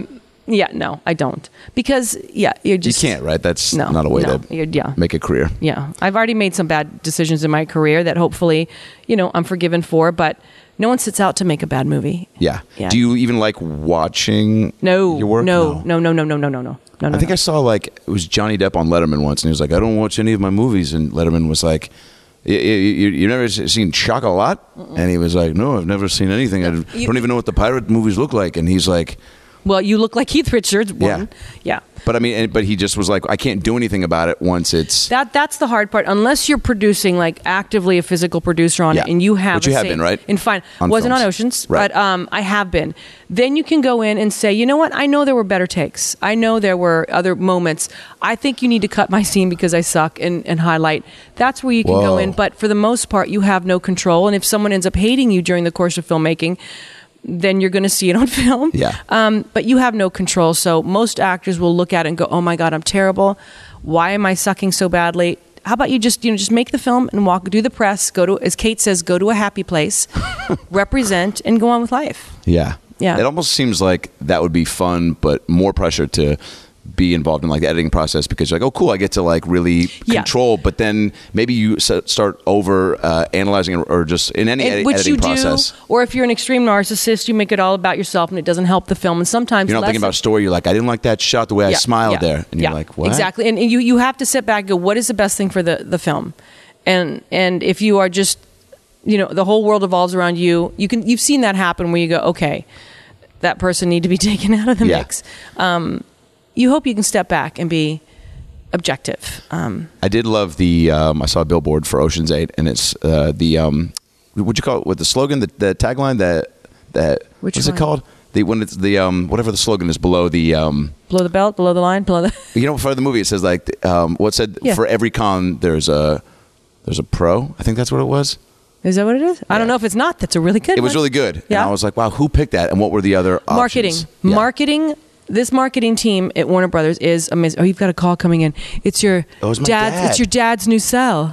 Yeah, no, I don't. Because, yeah, you're just... You can't, right? That's no, not a way no, to you're- yeah. make a career. Yeah. I've already made some bad decisions in my career that hopefully, you know, I'm forgiven for, but no one sits out to make a bad movie. Yeah. Yeah. Do you even like watching No, your work? no, no, no, no, no, no, no, no, no. I think I saw like it was Johnny Depp on Letterman once, and he was like, "I don't watch any of my movies," and Letterman was like, "You, you, you never seen Chocolat?" And he was like, "No, I've never seen anything. I You- don't even know what the pirate movies look like." And he's like, Well, you look like Keith Richards. One. Yeah. "But I mean, and, but he just was like, I can't do anything about it once it's." That that's the hard part. Unless you're producing like actively a physical producer on Yeah. it, and you have Which you a have say- been, right? In fine, On wasn't films. on Oceans, Right. but um, I have been. Then you can go in and say, you know what? I know there were better takes. I know there were other moments. I think you need to cut my scene because I suck and, and highlight. That's where you can go Whoa. in. But for the most part, you have no control. And if someone ends up hating you during the course of filmmaking, then you're going to see it on film. Yeah. Um, but you have no control. So most actors will look at it and go, oh my God, I'm terrible. Why am I sucking so badly? How about you just, you know, just make the film and walk, do the press, go to, as Kate says, go to a happy place, represent, and go on with life. Yeah. Yeah. It almost seems like that would be fun, but more pressure to be involved in like the editing process because you're like, oh, cool, I get to like really Yeah. control. But then maybe you s- start over uh, analyzing or, or just in any And- edi- which editing you process. do, or if you're an extreme narcissist, you make it all about yourself and it doesn't help the film. And sometimes You're not less- thinking about story. You're like, I didn't like that shot the way I Yeah, smiled yeah, there, and yeah, you're like, what? Exactly, and, and you you have to sit back and go, what is the best thing for the the film? And and if you are just, you know, the whole world revolves around you. You can you've seen that happen where you go, okay, that person need to be taken out of the Yeah. mix. Um, you hope you can step back and be objective. Um, I did love the. Um, I saw a billboard for Ocean's Eight, and it's uh, the. Um, what'd you call it? With the slogan, the, the tagline, that that Which what's one? it called? The when it's the um whatever the slogan is below the um below the belt, below the line, below the. you know for the movie it says like um what said Yeah. for every con there's a there's a pro. I think that's what it was. Is that what it is? I don't know if it's not. That's a really good. It was one. really good. And Yeah. I was like, wow, who picked that? And what were the other options? Marketing. Yeah. Marketing. This marketing team at Warner Brothers is amazing. Oh, you've got a call coming in. It's your Oh, it's my dad's. dad. It's your dad's new cell.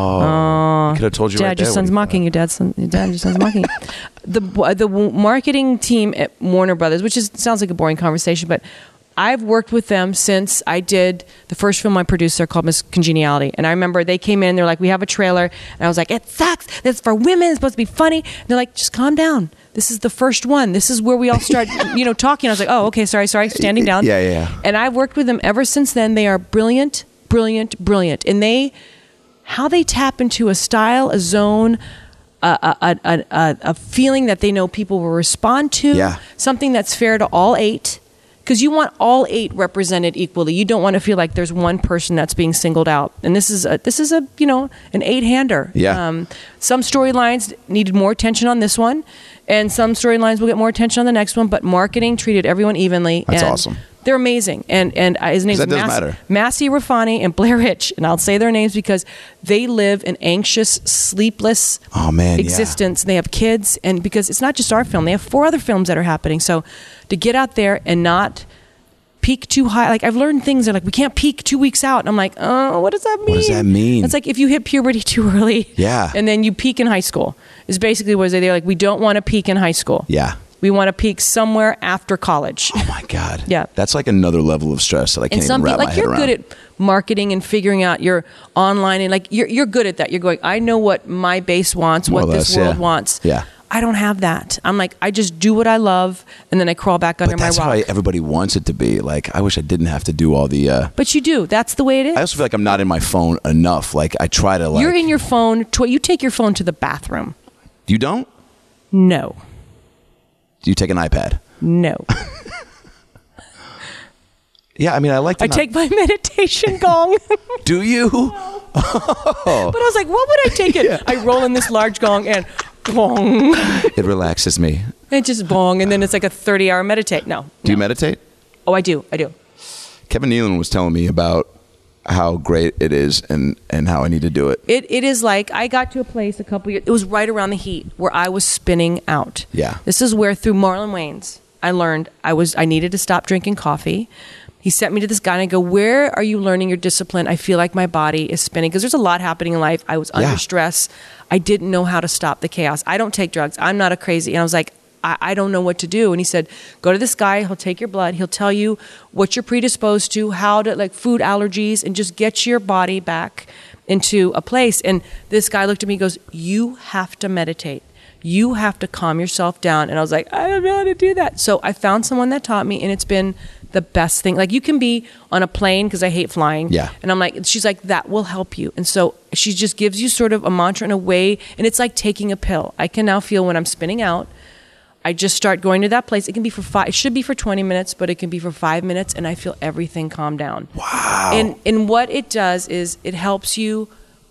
Oh, I could have told you Dad, right your there son's what he mocking thought. your dad's son. Your dad, your son's mocking you. The the marketing team at Warner Brothers, which is sounds like a boring conversation, but I've worked with them since I did the first film I produced. They're called Miss Congeniality, and I remember they came in. They're like, "We have a trailer," and I was like, "It sucks. It's for women. It's supposed to be funny." And they're like, "Just calm down. This is the first one. This is where we all start, you know, talking." I was like, "Oh, okay, sorry, sorry." Standing down. Yeah, yeah, yeah. And I've worked with them ever since then. They are brilliant, brilliant, brilliant, and they how they tap into a style, a zone, a, a, a, a, a feeling that they know people will respond to, Yeah. something that's fair to all eight. Because you want all eight represented equally. You don't want to feel like there's one person that's being singled out. And this is a, this is a you know an eight-hander. Yeah. Um, some storylines needed more attention on this one, and some storylines will get more attention on the next one. But marketing treated everyone evenly. That's and awesome. They're amazing. And and uh, his name's that does Mas- matter. Massey Rafani and Blair Hitch. And I'll say their names because they live an anxious, sleepless Oh, man, yeah. existence. They have kids. And because it's not just our film, they have four other films that are happening. So to get out there and not peak too high. Like I've learned things. They're like, we can't peak two weeks out. And I'm like, oh, what does that mean? does that mean? It's like if you hit puberty too early. Yeah. And then you peak in high school. Is basically what they're like. We don't want to peak in high school. Yeah. We want to peak somewhere after college. Oh my God. Yeah. That's like another level of stress that I can't And some even wrap people, my like head you're around. good at marketing and figuring out your online and like you're you're good at that. You're going, I know what my base wants, More what or this less, world yeah. wants. Yeah. I don't have that. I'm like, I just do what I love and then I crawl back under But my that's rock. how I, everybody wants it to be. Like, I wish I didn't have to do all the. Uh, But you do. That's the way it is. I also feel like I'm not in my phone enough. Like, I try to like. You're in your phone. Tw- you take your phone to the bathroom. You don't? No. Do you take an iPad? No. Yeah, I mean, I like to. I not- take my meditation gong. Do you? But I was like, what would I take it? I roll in this large gong and bong. It relaxes me. And just bong. And then it's like a thirty hour meditate. No. Do you no. meditate? Oh, I do. I do. Kevin Nealon was telling me about how great it is and, and how I need to do it. It It is like I got to a place a couple years, it was right around the heat where I was spinning out. Yeah. This is where through Marlon Wayans, I learned I was I needed to stop drinking coffee. He sent me to this guy and I go, where are you learning your discipline? I feel like my body is spinning because there's a lot happening in life. I was Yeah. under stress. I didn't know how to stop the chaos. I don't take drugs. I'm not a crazy. And I was like, I, I don't know what to do. And he said, go to this guy. He'll take your blood. He'll tell you what you're predisposed to, how to, like food allergies, and just get your body back into a place. And this guy looked at me and goes, you have to meditate. You have to calm yourself down. And I was like, I don't know how to do that. So I found someone that taught me, and it's been the best thing. Like, you can be on a plane, because I hate flying. Yeah. And I'm like, she's like, that will help you. And so she just gives you sort of a mantra in a way, and it's like taking a pill. I can now feel when I'm spinning out, I just start going to that place. It can be for five, it should be for twenty minutes, but it can be for five minutes, and I feel everything calm down. Wow. And, and what it does is it helps you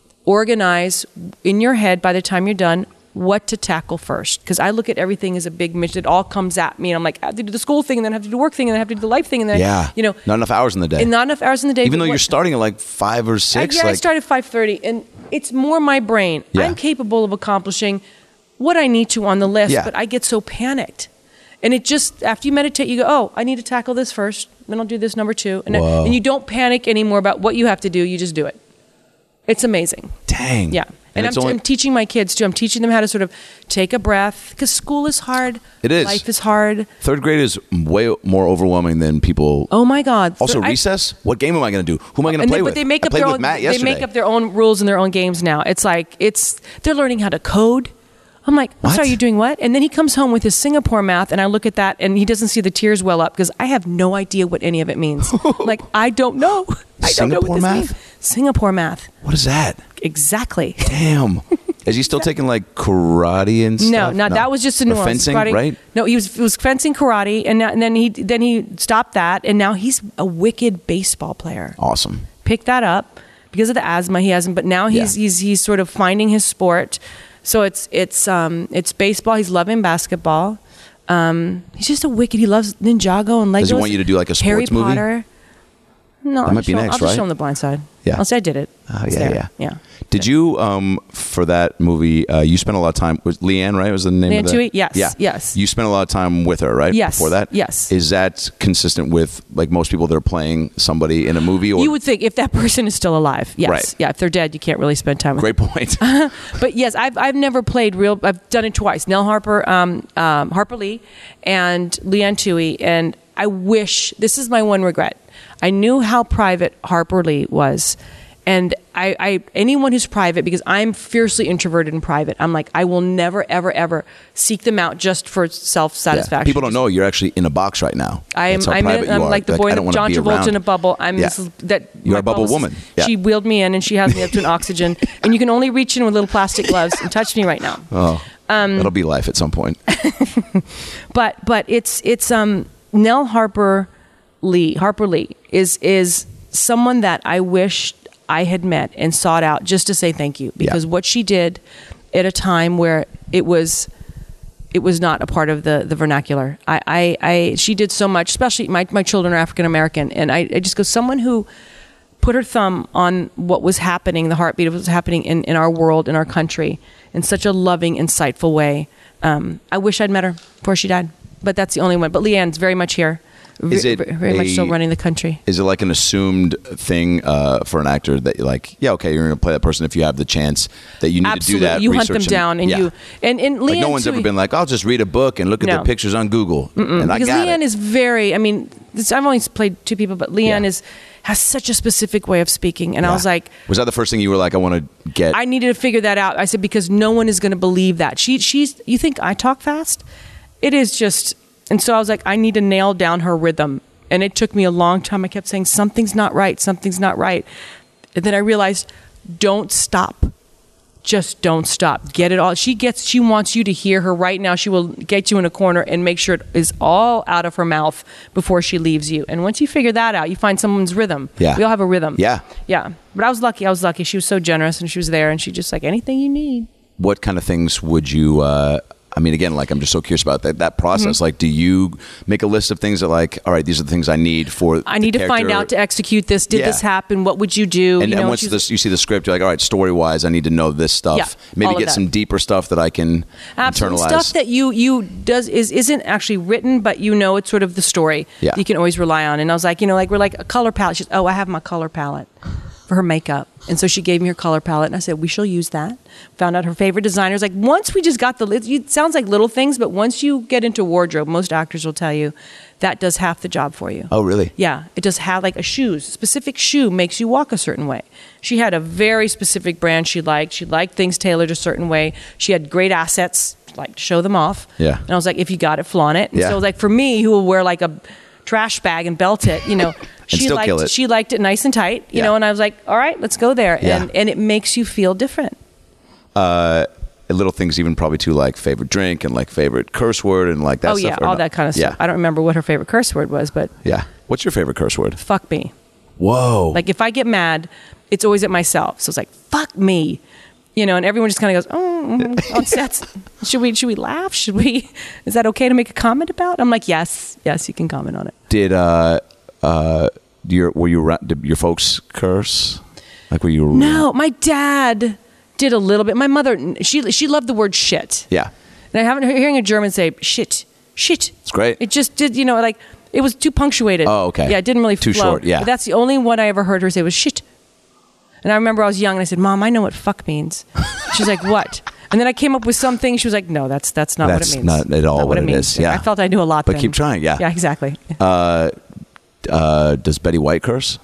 organize in your head by the time you're done what to tackle first. Because I look at everything as a big mission. It all comes at me, and I'm like, I have to do the school thing, and then I have to do the work thing, and then I have to do the life thing, and then, Yeah. you know. Not enough hours in the day. And not enough hours in the day. Even but though what- you're starting at like five or six. I, yeah, like, I started at five thirty, and it's more my brain. Yeah. I'm capable of accomplishing what I need to on the list, Yeah. but I get so panicked. And it just, after you meditate, you go, oh, I need to tackle this first, then I'll do this number two. And, Whoa. and you don't panic anymore about what you have to do, you just do it. It's amazing. Dang. Yeah. And, it's I'm, only- I'm teaching my kids too. I'm teaching them how to sort of take a breath, because school is hard. It is. Life is hard. Third grade is way more overwhelming than people. Oh my God. Also, I- recess. What game am I going to do? Who am I going to and play they, with? But they make I up played their with own. Matt They yesterday. make up their own rules and their own games now. It's like it's they're learning how to code. I'm like, I'm What? sorry, you're doing what? And then he comes home with his Singapore math, and I look at that, and he doesn't see the tears well up because I have no idea what any of it means. Like, I don't know. I don't know Singapore what this math? means. Singapore math. What is that? Exactly. Damn. Is he still taking like karate and No, stuff? no, that was just a Or nuance. fencing, Karate- right? No, he was he was fencing karate, and, now, and then he then he stopped that, and now he's a wicked baseball player. Awesome. Picked that up because of the asthma he hasn't, but now he's Yeah. he's he's sort of finding his sport. So it's it's um it's baseball. He's loving basketball. Um, he's just a wicked. He loves Ninjago and Legos. Does he want you to do like a Harry sports movie? Potter. No, That I'll might just be show, next, I'll just right? show him The Blind Side. Yeah. I'll say I did it. Oh, It's yeah, there. yeah. yeah. Did you, um, for that movie, uh, you spent a lot of time with Leanne, right? Was the name Leanne of that? Tui? Yes, Yeah. yes. You spent a lot of time with her, right? Yes, Before that? yes. Is that consistent with like most people that are playing somebody in a movie? Or You would think if that person is still alive, yes, Right. yeah. If they're dead, you can't really spend time with Great point. them. But yes, I've I've never played real. I've done it twice. Nell Harper, um, um, Harper Lee, and Leanne Tui, and I wish this is my one regret. I knew how private Harper Lee was. And I, I, anyone who's private, because I'm fiercely introverted and private, I'm like, I will never, ever, ever seek them out just for self-satisfaction. Yeah. People don't know you're actually in a box right now. I am. That's how I'm, private in, you I'm are. like the boy I in don't the wanna John be Travolta around. in a bubble. I'm Yeah. this, that. You're my a bubble bubbles- woman. Yeah. She wheeled me in, and she has me up to an oxygen, and you can only reach in with little plastic gloves and touch me right now. Oh, Um, that'll be life at some point. But but it's it's um Nell Harper Lee Harper Lee is is someone that I wish I had met and sought out just to say thank you, because Yeah. what she did at a time where it was it was not a part of the the vernacular. I I, I she did so much, especially my my children are African American, and I, I just go, someone who put her thumb on what was happening, the heartbeat of what was happening in, in our world, in our country, in such a loving, insightful way. Um, I wish I'd met her before she died, but that's the only one. But Leanne's very much here, Is Ve- it very, very much a- still running the country. Is it like an assumed thing uh, for an actor that you're like, yeah, okay, you're going to play that person if you have the chance, that you need Absolutely, to do that you hunt them research down, and yeah. you and and Leanne Like no one's too, ever been like, I'll just read a book and look at No. the pictures on Google, and I because got Leanne it. is very. I mean, this, I've only played two people, but Leanne Yeah. is has such a specific way of speaking, and I Yeah. was like, was that the first thing you were like, I want to get? I needed to figure that out. I said, because no one is going to believe that. She, she's, you think I talk fast? It is just, and so I was like, I need to nail down her rhythm. And it took me a long time. I kept saying, something's not right, something's not right. And then I realized, don't stop. Just don't stop. Get it all. She gets, she wants you to hear her right now. She will get you in a corner and make sure it is all out of her mouth before she leaves you. And once you figure that out, you find someone's rhythm. Yeah. We all have a rhythm. Yeah. Yeah. But I was lucky. I was lucky. She was so generous, and she was there, and she just like, anything you need. What kind of things would you? Uh, I mean, again, like I'm just so curious about that that process. Mm-hmm. Like, do you make a list of things that, like, all right, these are the things I need for? I the need to find character? out to execute this. Did Yeah. this happen? What would you do? And, you and know, once she's- this, you see the script, you're like, all right, story wise, I need to know this stuff. Yeah, Maybe all of get that. some deeper stuff that I can Absolutely. internalize. Stuff that you you does is isn't actually written, but you know it's sort of the story Yeah. that you can always rely on. And I was like, you know, like we're like a color palette. She's, oh, I have my color palette. for her makeup. And so she gave me her color palette, and I said, we shall use that. Found out her favorite designers. Like, once we just got the, it sounds like little things, but once you get into wardrobe, most actors will tell you that does half the job for you. Oh, really? Yeah. It does have, like, a shoes. Specific shoe makes you walk a certain way. She had a very specific brand she liked. She liked things tailored a certain way. She had great assets, like, to show them off. Yeah. And I was like, if you got it, flaunt it. And Yeah. so, like, for me, who will wear, like, a trash bag and belt it, you know, she still liked kill it. she liked it nice and tight, you Yeah. know, and I was like, all right, let's go there. Yeah. And and it makes you feel different. Uh, little things, even probably too, like favorite drink and like favorite curse word and like that oh stuff. yeah, or all no? that kind of stuff. Yeah. I don't remember what her favorite curse word was, but Yeah. What's your favorite curse word? fuck me. Whoa. Like, if I get mad, it's always at myself. So it's like, fuck me. You know, and everyone just kind of goes, oh, mm, on sets. Should we, should we laugh? Should we, is that okay to make a comment about? I'm like, yes, yes, you can comment on it. Did, uh, uh, your, were you, ra- did your folks curse? Like, were you? No, my dad did a little bit. My mother, she, she loved the word shit. Yeah. And I haven't hearing a German say shit, shit. It's great. It just did, you know, like, it was too punctuated. Oh, okay. Yeah, it didn't really Too flow. short, yeah. But that's the only one I ever heard her say was shit. And I remember I was young and I said, Mom, I know what fuck means. She's like, what? And then I came up with something. She was like, no, that's that's not That's what it means. not at all Not what it means. is, yeah. I felt I knew a lot But then. keep trying, yeah. Yeah, exactly. Uh, uh, does Betty White curse?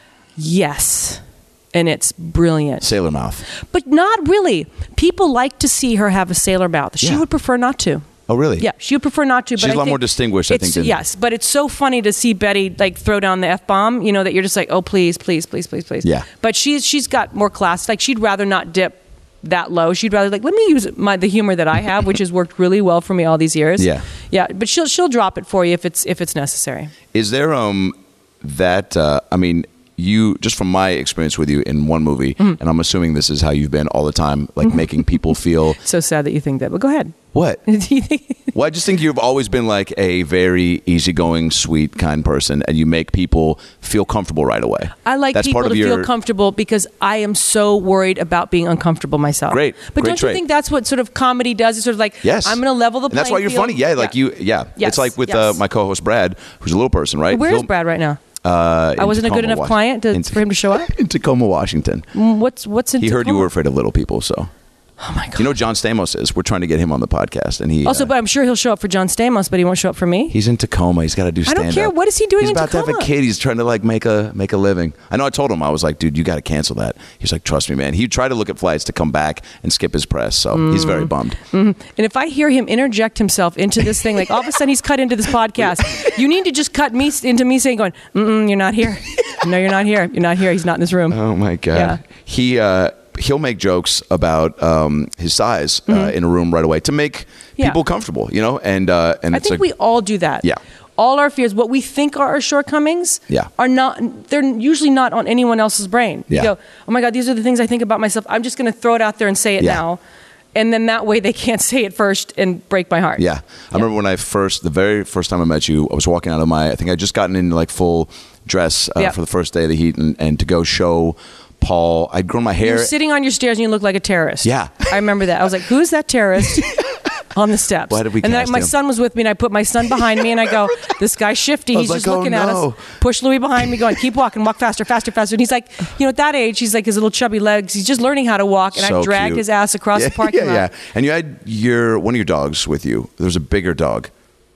Yes. And it's brilliant. Sailor mouth. But not really. People like to see her have a sailor mouth. She Yeah. would prefer not to. Oh, really? Yeah, she would prefer not to. But She's I a lot think more distinguished, I it's- think, than- yes, but it's so funny to see Betty like throw down the F bomb. You know that you're just like, oh please, please, please, please, please. Yeah. But she's she's got more class. Like she'd rather not dip that low. She'd rather like let me use my the humor that I have, which has worked really well for me all these years. Yeah. Yeah. But she'll she'll drop it for you if it's if it's necessary. Is there um that uh, I mean you just from my experience with you in one movie, Mm-hmm. and I'm assuming this is how you've been all the time, like making people feel So sad that you think that. But go ahead. what? Do you think? Well, I just think you've always been like a very easygoing, sweet, kind person, and you make people feel comfortable right away. I like That's people part to of your, feel comfortable because I am so worried about being uncomfortable myself. Great. But Great don't trait. you think that's what sort of comedy does? It's sort of like, Yes, I'm going to level the and that's why playing you're funny. field. Yeah, like you. Yeah, Yes, it's like with yes. uh, my co-host Brad, who's a little person, right? Where's He'll- Brad right now? Uh, I in wasn't a good Tacoma, enough Wash- client to, in- for him to show up? in Tacoma, Washington. Mm, What's what's in He heard you Tacoma? were afraid of little people, so. Oh my god! You know, John Stamos is. We're trying to get him on the podcast, and he Also, uh, but I'm sure he'll show up for John Stamos, but he won't show up for me. he's in Tacoma. He's got to do I stand up. don't care. What is he doing He's in about to have a Tacoma? kid. He's trying to like make a make a living. I know. I told him I was like, dude, you got to cancel that. He's like, trust me, man. He tried to look at flights to come back and skip his press, so he's very bummed. And if I hear him interject himself into this thing, like all of a sudden he's cut into this podcast, you need to just cut me into me saying, "Going, Mm-mm, you're not here. No, you're not here. You're not here. He's not in this room." Oh my god. Yeah. He uh, he'll make jokes about um, his size uh, in a room right away to make Mm-hmm. Yeah. people comfortable, you know. And uh, and I it's think a, we all do that. Yeah. All our fears, what we think are our shortcomings, Yeah. are not. They're usually not on anyone else's brain. Yeah. You go, oh my god, these are the things I think about myself. I'm just going to throw it out there and say it Yeah. now, and then that way they can't say it first and break my heart. Yeah. I remember when I first, the very first time I met you, I was walking out of my, I think I just gotten into like full dress uh, Yeah. for the first day of the heat and, and to go show Paul, I'd grown my hair. You're sitting on your stairs and you look like a terrorist. Yeah. I remember that. I was like, who's that terrorist on the steps? Why did we and then cast my him? son was with me and I put my son behind me and I go, this guy's shifty. I He's was just like, oh, looking at no. us. Push Louis behind me going, keep walking, walk faster, faster, faster. And he's like, you know, at that age, he's like his little chubby legs. He's just learning how to walk. And So I dragged cute. his ass across yeah, the parking yeah, lot. yeah. And you had your, one of your dogs with you. There was a bigger dog.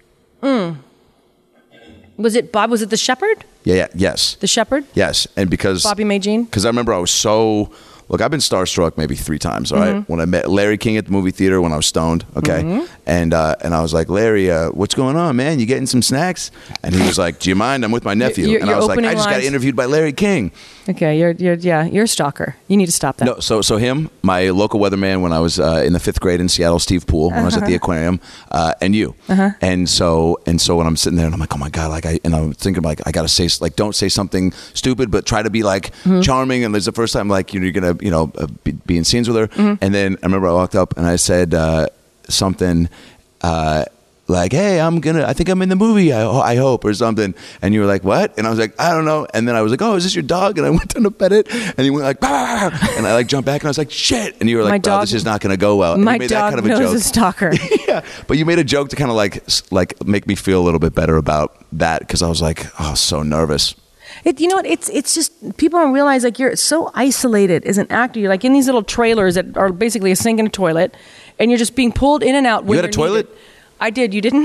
Was it Bob? Was it the shepherd? Yeah, yeah, yes. The shepherd? Yes. And because, Bobby Magine? because I remember I was so, look, I've been starstruck maybe three times, all right? Mm-hmm. When I met Larry King at the movie theater when I was stoned, okay? And uh, and I was like, Larry, uh, what's going on, man? You getting some snacks? And he was like, do you mind? I'm with my nephew. You're- and I you're was like, I opening just got lines. interviewed by Larry King. Okay, you're, you're, yeah, you're a stalker. You need to stop that. No, so so him, my local weatherman when I was uh, in the fifth grade in Seattle, Steve Poole, when I was at the aquarium, uh, and you, and so and so when I'm sitting there and I'm like, oh my god, like I and I'm thinking like I gotta say like don't say something stupid, but try to be like charming. And there's the first time like you know, you're gonna you know uh, be, be in scenes with her, and then I remember I walked up and I said uh, something. Uh, Like, hey, I'm gonna. I think I'm in the movie. I, I hope, or something. And you were like, what? And I was like, I don't know. And then I was like, oh, is this your dog? And I went down to pet it, and he went like, bah, bah, bah. And I like jumped back, and I was like, shit. And you were My like, bro, dog- this is not gonna go well. And My you made dog that kind of a knows joke. a stalker. Yeah, but you made a joke to kind of like s- like make me feel a little bit better about that because I was like, oh, so nervous. It, you know what? It's it's just people don't realize like you're so isolated as an actor. You're like in these little trailers that are basically a sink and a toilet, and you're just being pulled in and out. You had a toilet? Needed. I did. You didn't?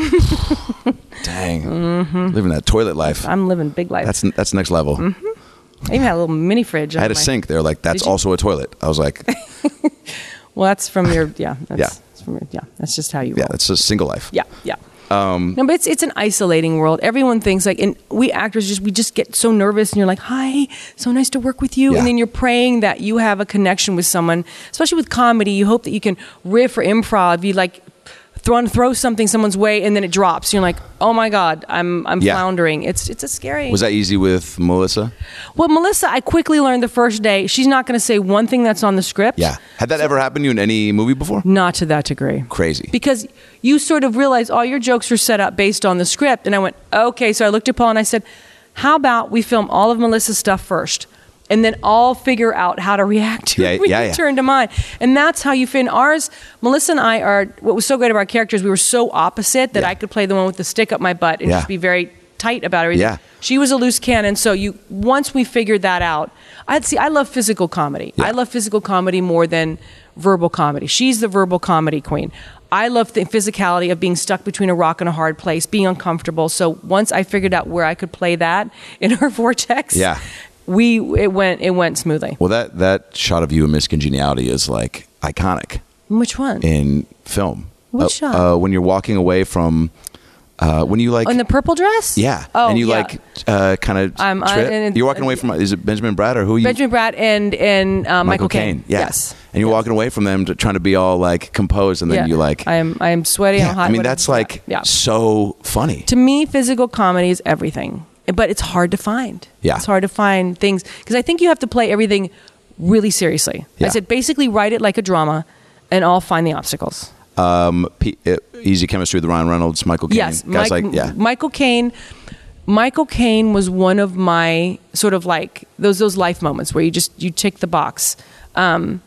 Dang, mm-hmm. living that toilet life. I'm living big life. That's that's next level. Mm-hmm. I even had a little mini fridge. I had a my, sink there. Like that's also a toilet. I was like, well, that's from your yeah. That's, yeah. That's from your, yeah. That's just how you. Yeah, roll. that's a single life. Yeah, yeah. Um, no, but it's it's an isolating world. Everyone thinks like, and we actors just we just get so nervous, and you're like, "Hi, so nice to work with you," yeah. and then you're praying that you have a connection with someone. Especially with comedy, you hope that you can riff or improv. You like throw throw something someone's way, and then it drops. You're like, "Oh my God, I'm I'm yeah. floundering." It's it's a scary. Was that easy with Melissa? Well, Melissa, I quickly learned the first day she's not going to say one thing that's on the script. Yeah. Had that so, ever happened to you in any movie before? Not to that degree. Crazy. Because you sort of realize all your jokes are set up based on the script. And I went, okay. So I looked at Paul and I said, how about we film all of Melissa's stuff first? And then I'll figure out how to react to yeah, it when yeah, you yeah. turn to mine. And that's how you fin. Ours, Melissa and I are, what was so great about our characters, we were so opposite that yeah. I could play the one with the stick up my butt and yeah. just be very tight about everything. Yeah. She was a loose cannon. So you once we figured that out, I'd see, I love physical comedy. Yeah. I love physical comedy more than verbal comedy. She's the verbal comedy queen. I love the physicality of being stuck between a rock and a hard place, being uncomfortable. So once I figured out where I could play that in her vortex, yeah. we it went it went smoothly. Well, that that shot of you in Miss Congeniality is like iconic. Which one? In film. Which uh, shot? Uh, when you're walking away from, uh, when you like in the purple dress. Yeah. Oh, and you yeah. like uh, kind of Um, I- trip. and- you're walking away from. Is it Benjamin Bratt or who? Are you? Benjamin Bratt and and uh, Michael Caine. Yeah. Yes. And you're yes. walking away from them to, trying to be all like composed, and then yeah. you like. I am I am sweaty. Yeah. I'm hot. I mean, whatever. that's like yeah. so funny. To me, physical comedy is everything, but it's hard to find. Yeah. It's hard to find things because I think you have to play everything really seriously. Yeah. I said basically write it like a drama, and I'll find the obstacles. Um, P- uh, Easy Chemistry with Ryan Reynolds, Michael Caine. Yes, guys Mike, like yeah. Michael Caine. Michael Caine was one of my sort of like those those life moments where you just you tick the box. Um,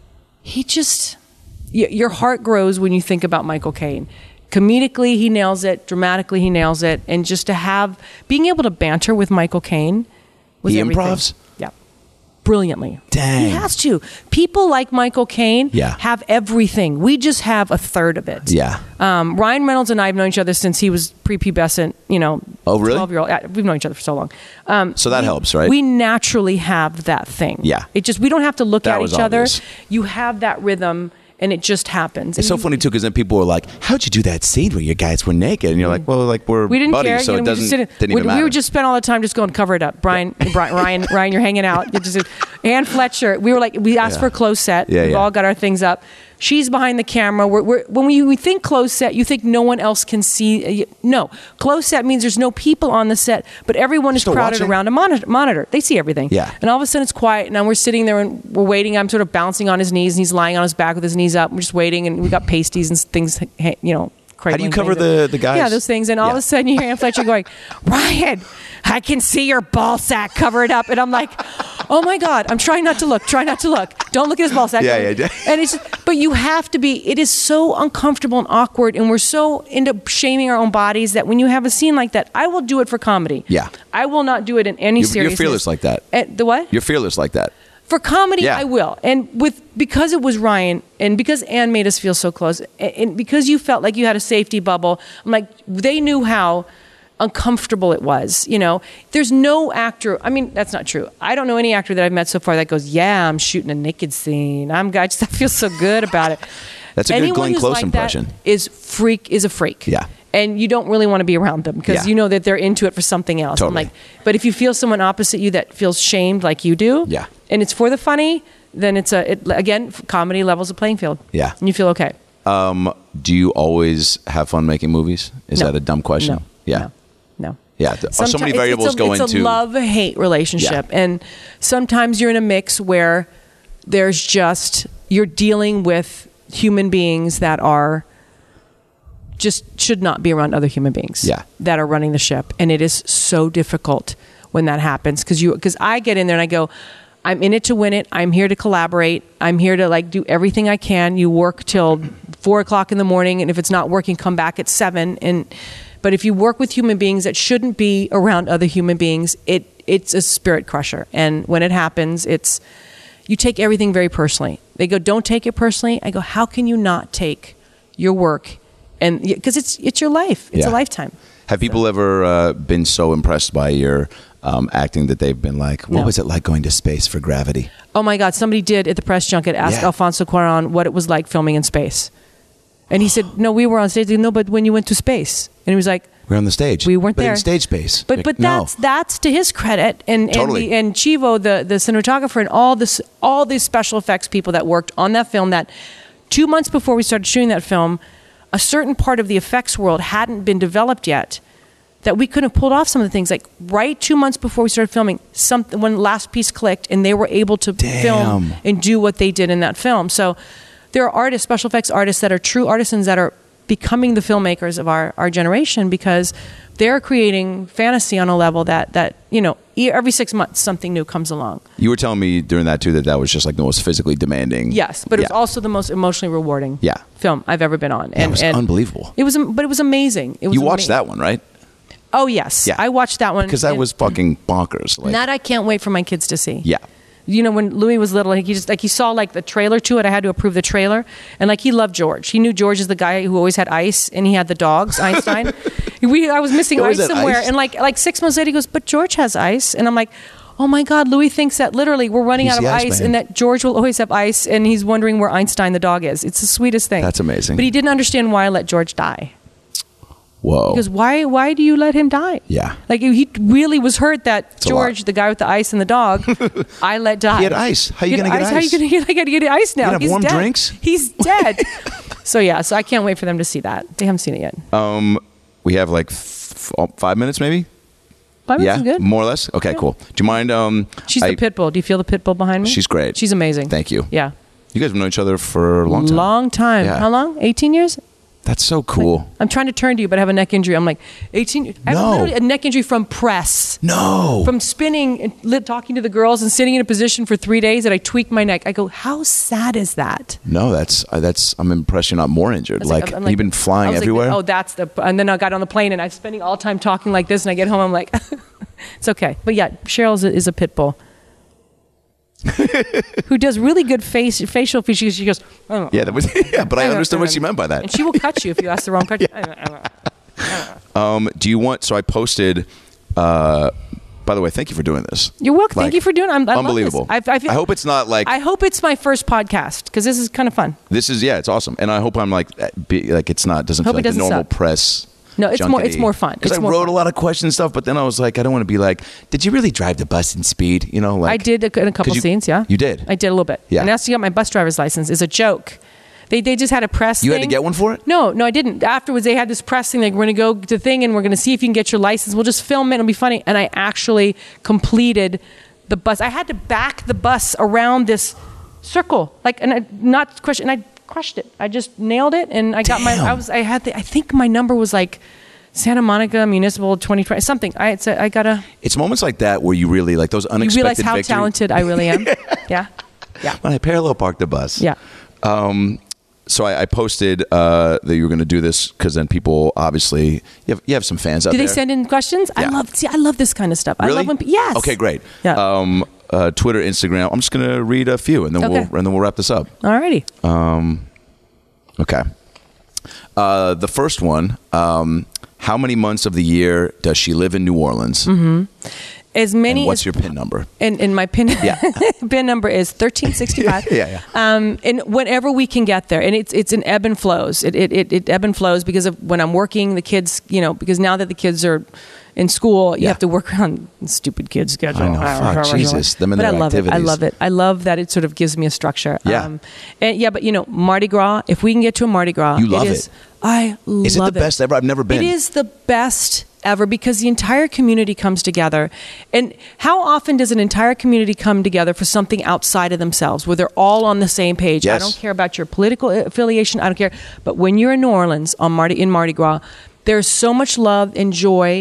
he just y- your heart grows when you think about Michael Caine. Comedically, he nails it. Dramatically, he nails it. And just to have being able to banter with Michael Caine was He everything. improvs? Yeah, brilliantly. Dang. He has to. People like Michael Caine Yeah. have everything. We just have a third of it. Yeah. Um, Ryan Reynolds and I have known each other since he was prepubescent, you know. Oh, really? twelve-year-old. Yeah, we've known each other for so long. Um, So that we, helps, right? We naturally have that thing. Yeah. It just, we don't have to look That at was each obvious. other. You have that rhythm, and it just happens. It's And so you- funny too, because then people were like, "How'd you do that scene where your guys were naked?" And you're like, "Well, like we're We didn't buddies, care. so you know, it we doesn't just didn't, didn't we, even matter." we would just spend all the time just going cover it up. Brian, Brian Ryan, Ryan, you're hanging out. You just, Ann Fletcher. We were like, we asked Yeah. for a close set. Yeah, We've yeah. all got our things up. She's behind the camera. We're, we're, when we, we think close set, you think no one else can see. No, close set means there's no people on the set, but everyone is Still crowded watching? around a monitor, monitor. They see everything. Yeah. And all of a sudden it's quiet. Now we're sitting there and we're waiting. I'm sort of bouncing on his knees, and he's lying on his back with his knees up. We're just waiting, and we got pasties and things, you know. How do you cradling cover things. the the guys? Yeah, those things. And all Yeah. of a sudden you hear Ann Fletcher going, Ryan, I can see your ball sack covered up. And I'm like, oh my God, I'm trying not to look. Try not to look. Don't look at his ball sack. Yeah, yeah, yeah. And it's, but you have to be, it is so uncomfortable and awkward. And we're so into shaming our own bodies that when you have a scene like that, I will do it for comedy. Yeah. I will not do it in any You're, seriousness. you're fearless like that. And the what? You're fearless like that. For comedy, Yeah. I will. And with because it was Ryan, and because Ann made us feel so close, and, and because you felt like you had a safety bubble, I'm like, they knew how uncomfortable it was. You know, there's no actor. I mean, that's not true. I don't know any actor that I've met so far that goes, "Yeah, I'm shooting a naked scene. I'm I just I feel so good about it." That's a good Anyone Glenn who's Close like impression. That is freak is a freak. Yeah. And you don't really want to be around them because Yeah. you know that they're into it for something else. I'm Totally. like, but if you feel someone opposite you that feels shamed like you do, Yeah. and it's for the funny, then it's a it, again comedy levels the playing field. Yeah. And you feel okay. Um, do you always have fun making movies? Is No. that a dumb question? No. Yeah. No. No. Yeah. th- So Someti- many it's- variables it's a, go it's into. a love-hate relationship, Yeah. and sometimes you're in a mix where there's just you're dealing with human beings that are just should not be around other human beings. Yeah. That are running the ship, and it is so difficult when that happens because you because I get in there and I go, I'm in it to win it. I'm here to collaborate. I'm here to like do everything I can. You work till four o'clock in the morning, and if it's not working, come back at seven. And But if you work with human beings that shouldn't be around other human beings, it it's a spirit crusher. And when it happens, it's you take everything very personally. They go, don't take it personally. I go, how can you not take your work? And because it's it's your life. It's Yeah. a lifetime. Have people ever uh, been so impressed by your um, acting that they've been like, what No. was it like going to space for Gravity? Oh my God, somebody did at the press junket ask Yeah. Alfonso Cuarón what it was like filming in space. And he said, no, we were on stage. They said, no, but when you went to space. And he was like, We're on the stage. We weren't but there. in stage space. But Like, but no. that's that's to his credit, and Totally. and, the, and Chivo, the the cinematographer, and all this all these special effects people that worked on that film. That two months before we started shooting that film, a certain part of the effects world hadn't been developed yet. That we couldn't have pulled off some of the things. Like right two months before we started filming, something when the last piece clicked, and they were able to Damn. film and do what they did in that film. So there are artists, special effects artists, that are true artisans that are becoming the filmmakers of our, our generation, because they're creating fantasy on a level that, that, you know, e- every six months something new comes along. You were telling me during that too that that was just like the most physically demanding. Yes, but it was Yeah. also the most emotionally rewarding Yeah. film I've ever been on. Yeah, it was unbelievable. It was, but it was amazing. It was You watched ama- that one, right? Oh, yes. Yeah. I watched that one. Because that and- was fucking bonkers. Like, that I can't wait for my kids to see. yeah. You know, when Louis was little, like he just like he saw like the trailer to it. I had to approve the trailer, and like he loved George. He knew George is the guy who always had ice, and he had the dogs. Einstein. we I was missing He always ice had somewhere, ice? and like like six months later, he goes, "But George has ice," and I'm like, "Oh my God!" Louis thinks that literally we're running He's out of the ice ice, man. and that George will always have ice, and he's wondering where Einstein the dog is. It's the sweetest thing. That's amazing. But he didn't understand why I let George die. Whoa. Because why why do you let him die? Yeah. Like he really was hurt that a George, lot. the guy with the ice and the dog, I let die. He had ice. How you He had gonna get How ice? you gonna get, get ice now? You gonna have He's warm dead. drinks? He's dead. So yeah, so I can't wait for them to see that. They haven't seen it yet. Um, we have like f- f- five minutes, maybe. Five minutes yeah, is good. more or less. Okay, cool. Do you mind? Um, She's I- the pit bull. Do you feel the pit bull behind me? She's great. She's amazing. Thank you. Yeah. You guys have known each other for a long time. Long time. Yeah. How long? eighteen years? That's so cool. I'm trying to turn to you, but I have a neck injury. I'm like, eighteen. I have No. literally a neck injury from press. No. From spinning and li- talking to the girls and sitting in a position for three days that I tweaked my neck. I go, how sad is that? no, that's uh, that's. I'm impressed you're not more injured. I was Like, I'm you've been I flying was like, everywhere. oh, that's the. And then I got on the plane and I'm spending all time talking like this, and I get home, I'm like, it's okay. But yeah, Cheryl is a, is a pit bull. Who does really good face facial features. She goes, oh. yeah, that was. Yeah, but I understood what she meant by that. And she will cut you if you ask the wrong question. Um, do you want? So I posted. Uh, by the way, thank you for doing this. You're welcome. Like, Thank you for doing it. I'm, I love unbelievable. this. I, I, feel, I hope it's not like I hope it's my first podcast because this is kind of fun. this is. Yeah, it's awesome, and I hope I'm like uh, be, like it's not doesn't Hope feel it like the doesn't normal suck. press. No, it's more- it's more fun. Because It's I more wrote fun. a lot of questions and stuff, but then I was like, I don't want to be like, did you really drive the bus in speed? You know, like I did a, in a couple you- scenes. Yeah, you did? I did a little bit. Yeah. And I also got my bus driver's license. Is a joke. They they just had a press. You had thing. to get one for it? No, no, I didn't. Afterwards, they had this press thing. Like, we're going to go to the thing and we're going to see if you can get your license. We'll just film it. It'll be funny. And I actually completed the bus. I had to back the bus around this circle, like, and I, not question. And I crushed it. I just nailed it, and I got my. Damn. I was. I had. The, I think my number was like Santa Monica Municipal twenty twenty something. I it's a, I got a. It's moments like that where you really like those You unexpected realize how victory- talented I really am. Yeah, yeah, When I parallel parked the bus. yeah. Um, so I, I posted uh, that you were going to do this because then people obviously you have you have some fans out Do there. they send in questions? I Yeah. love. See, I love this kind of stuff. Really? I love when. pe- Yes. Okay, great. Yeah. Um, uh, Twitter, Instagram. I'm just going to read a few and then Okay. we'll and then we'll wrap this up. Alrighty. Um, okay. Uh, the first one. Um, how many months of the year does she live in New Orleans? Mm-hmm. As many. And what's as, your PIN number? And, and my pin Yeah. pin number is thirteen sixty-five. Yeah, yeah. Um, and whenever we can get there, and it's it's an ebb and flows. It it, it it ebb and flows because of when I'm working, the kids, you know, because now that the kids are in school, you Yeah. have to work around stupid kids' schedule. I know. Fuck, Jesus. Them and but their I love activities. it. I love it. I love that it sort of gives me a structure. Yeah. Um, and yeah, but you know, Mardi Gras. If we can get to a Mardi Gras, You love it. Is, it. I love it. Is it the best ever? I've never been. It is the best ever because the entire community comes together. And how often does an entire community come together for something outside of themselves where they're all on the same page? Yes. I don't care about your political affiliation. I don't care. But when you're in New Orleans on Mardi in Mardi Gras, there's so much love and joy.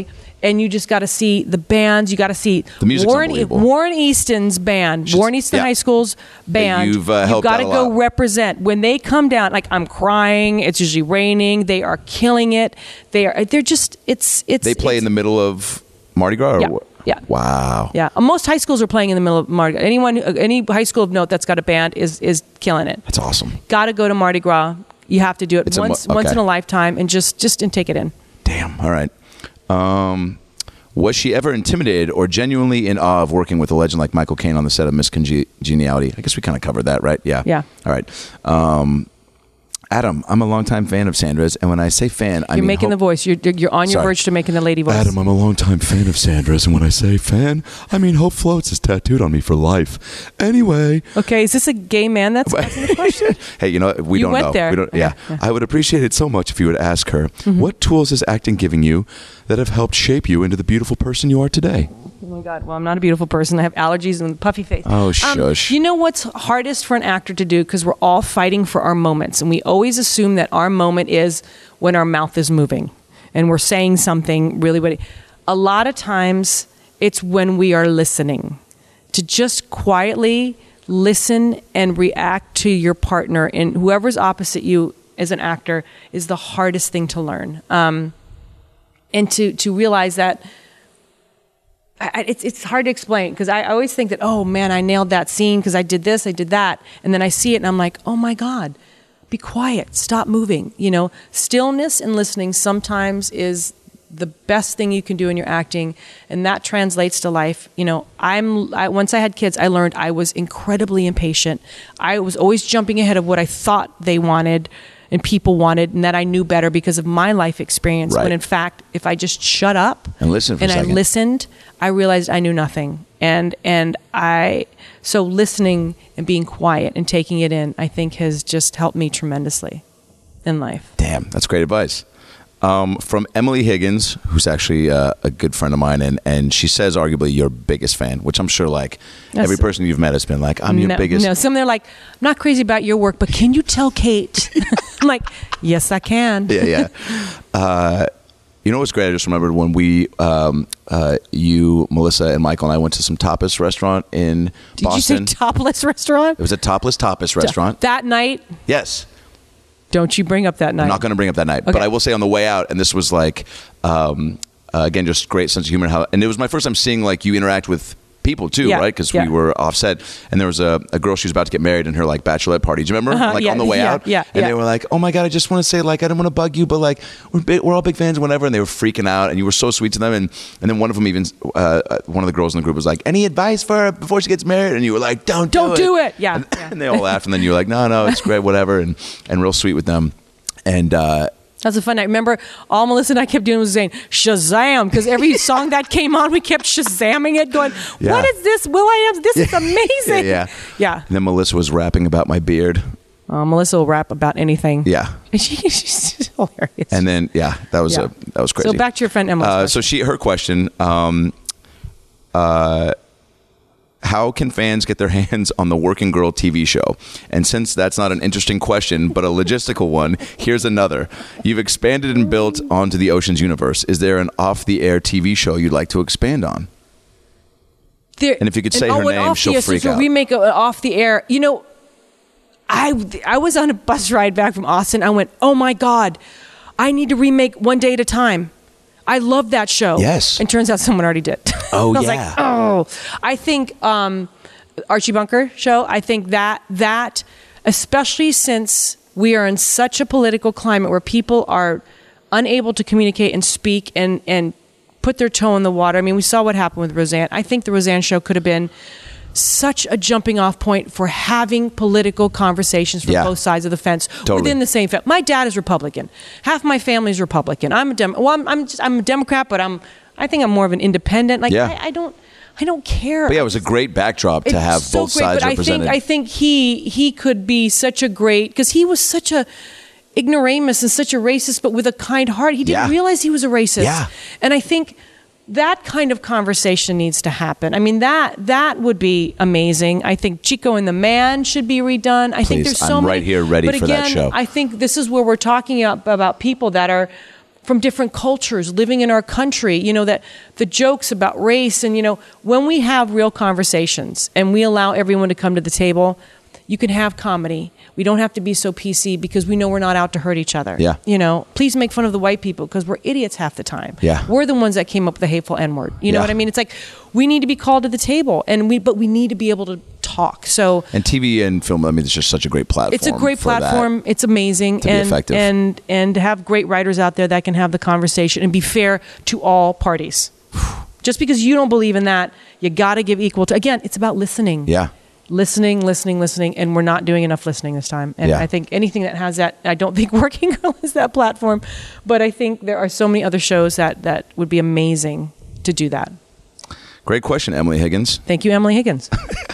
and you just got to see the bands. You got to see The music's Warren, unbelievable. Warren Easton's band, Just- Warren Easton yeah. High School's band. you've, uh, helped got to out a go lot. represent. When they come down, like I'm crying. It's usually raining. They are killing it. They are. They're just. It's. It's. They play it's, in the middle of Mardi Gras? Or Yeah. what? Yeah. Wow. Yeah, uh, most high schools are playing in the middle of Mardi Gras. Anyone, uh, any high school of note that's got a band is is killing it. That's awesome. Got to go to Mardi Gras. You have to do it It's a mo- once once okay. in a lifetime, and just just and take it in. Damn. All right. Um, was she ever intimidated or genuinely in awe of working with a legend like Michael Caine on the set of Miss Congeniality? I guess we kind of covered that, right? Yeah. Yeah. All right. Um, Adam, I'm a longtime fan of Sandra's, and when I say fan, I You're mean making the hope- voice. You're you're on your Sorry. verge to making the lady voice. Adam, I'm a longtime fan of Sandra's, and when I say fan, I mean Hope Floats is tattooed on me for life. Anyway, Okay, is this a gay man that's asking the question? Hey, you know what? we You don't went know. there. We don't, yeah. Yeah, yeah. I would appreciate it so much if you would ask her, Mm-hmm. what tools is acting giving you that have helped shape you into the beautiful person you are today? Oh my God! Well, I'm not a beautiful person. I have allergies and puffy face. Oh, Um, shush. you know what's hardest for an actor to do? Because we're all fighting for our moments, and we always assume that our moment is when our mouth is moving and we're saying something really witty. A lot of times, it's when we are listening. To just quietly listen and react to your partner and whoever's opposite you as an actor is the hardest thing to learn. Um, and to to realize that. I, it's it's hard to explain because I always think that, oh man, I nailed that scene because I did this, I did that, and then I see it and I'm like, oh my God, be quiet, stop moving. You know, stillness and listening sometimes is the best thing you can do in your acting, and that translates to life. You know, I'm I, once I had kids, I learned I was incredibly impatient. I was always jumping ahead of what I thought they wanted and people wanted, and that I knew better because of my life experience. Right. When in fact, if I just shut up And listen for a and I second. listened, I realized I knew nothing. And and I so listening and being quiet and taking it in, I think has just helped me tremendously in life. Damn, that's great advice. Um, from Emily Higgins, who's actually uh, a good friend of mine, and, and she says arguably your biggest fan, which I'm sure like That's- every person you've met has been like, I'm your no, biggest. No, some they're like, I'm not crazy about your work, but can you tell Kate? I'm like, yes, I can. Yeah, yeah. Uh, you know what's great? I just remembered when we, um, uh, you, Melissa, and Michael and I went to some tapas restaurant in Did Boston. you say topless restaurant? It was a topless tapas restaurant. That night, Yes. don't you bring up that night. I'm not going to bring up that night, but Okay. I will say on the way out, and this was like, um, uh, again, just great sense of humor. How, and it was my first time seeing like you interact with people too, Yeah, right? Because yeah. we were offset, and there was a, a girl she was about to get married in her like bachelorette party. Do you remember? Uh-huh, like yeah, on the way yeah, out, yeah, and yeah. they were like, "Oh my god, I just want to say like I don't want to bug you, but like we're big, we're all big fans, whatever." And they were freaking out, and you were so sweet to them. And and then one of them even, uh, uh, one of the girls in the group was like, "Any advice for her before she gets married?" And you were like, "Don't do Don't it. do it. Yeah, And, yeah. and they all laughed, and then you were like, "No, no, it's great, whatever," and and real sweet with them. And uh, That was a fun night. Remember, all Melissa and I kept doing was saying Shazam, because every song that came on, we kept Shazamming it, going, Yeah. "What is this? Will I am? This is amazing." yeah, yeah. yeah. And then Melissa was rapping about my beard. Uh, Melissa will rap about anything. Yeah. And she, she's hilarious. And then yeah, that was Yeah. a that was crazy. So back to your friend Emily's Uh, question. so she her question. Um, uh, how can fans get their hands on the Working Girl T V show? And since that's not an interesting question, but a logistical one, here's another. You've expanded and built onto the Ocean's universe. Is there an off-the-air T V show you'd like to expand on? There- and if you could say and- her oh, and name, off she'll the air, so freak it's a out. remake of, uh, off the air. You know, I I was on a bus ride back from Austin. I went, "Oh my God, I need to remake One Day at a Time." I love that show. Yes. And turns out someone already did. Oh, I was yeah. like, oh, I think um, Archie Bunker show. I think that that, especially since we are in such a political climate where people are unable to communicate and speak and and put their toe in the water. I mean, we saw what happened with Roseanne. I think the Roseanne show could have been such a jumping off point for having political conversations from Yeah. both sides of the fence Totally. within the same family. My dad is Republican. Half my family is Republican. I'm a Dem- well, I'm I'm, just, I'm a Democrat, but I'm I think I'm more of an independent. Like Yeah. I, I don't I don't care. But yeah, it was a great backdrop to It's have so both great, sides but represented. I think I think he he could be such a great because he was such a ignoramus and such a racist, but with a kind heart. He didn't Yeah. realize he was a racist. Yeah. And I think that kind of conversation needs to happen. I mean, that that would be amazing. I think Chico and the Man should be redone. I think Please, there's so I'm many. right here ready but for that again, show. I think this is where we're talking about, about people that are from different cultures living in our country, you know, that the jokes about race and, you know, when we have real conversations and we allow everyone to come to the table, you can have comedy. We don't have to be so P C because we know we're not out to hurt each other. Yeah. You know, please make fun of the white people because we're idiots half the time. Yeah. We're the ones that came up with the hateful N-word. You know Yeah. what I mean? It's like we need to be called to the table, and we but we need to be able to talk. So And T V and film, I mean, it's just such a great platform. it's a great for that. platform. It's amazing, to be and effective. and and to have great writers out there that can have the conversation and be fair to all parties. Just because you don't believe in that, you got to give equal to. Again, it's about listening. Yeah. Listening, listening, listening, and we're not doing enough listening this time. And Yeah. I think anything that has that, I don't think Working Girl is that platform, but I think there are so many other shows that that would be amazing to do that. Great question, Emily Higgins. Thank you, Emily Higgins.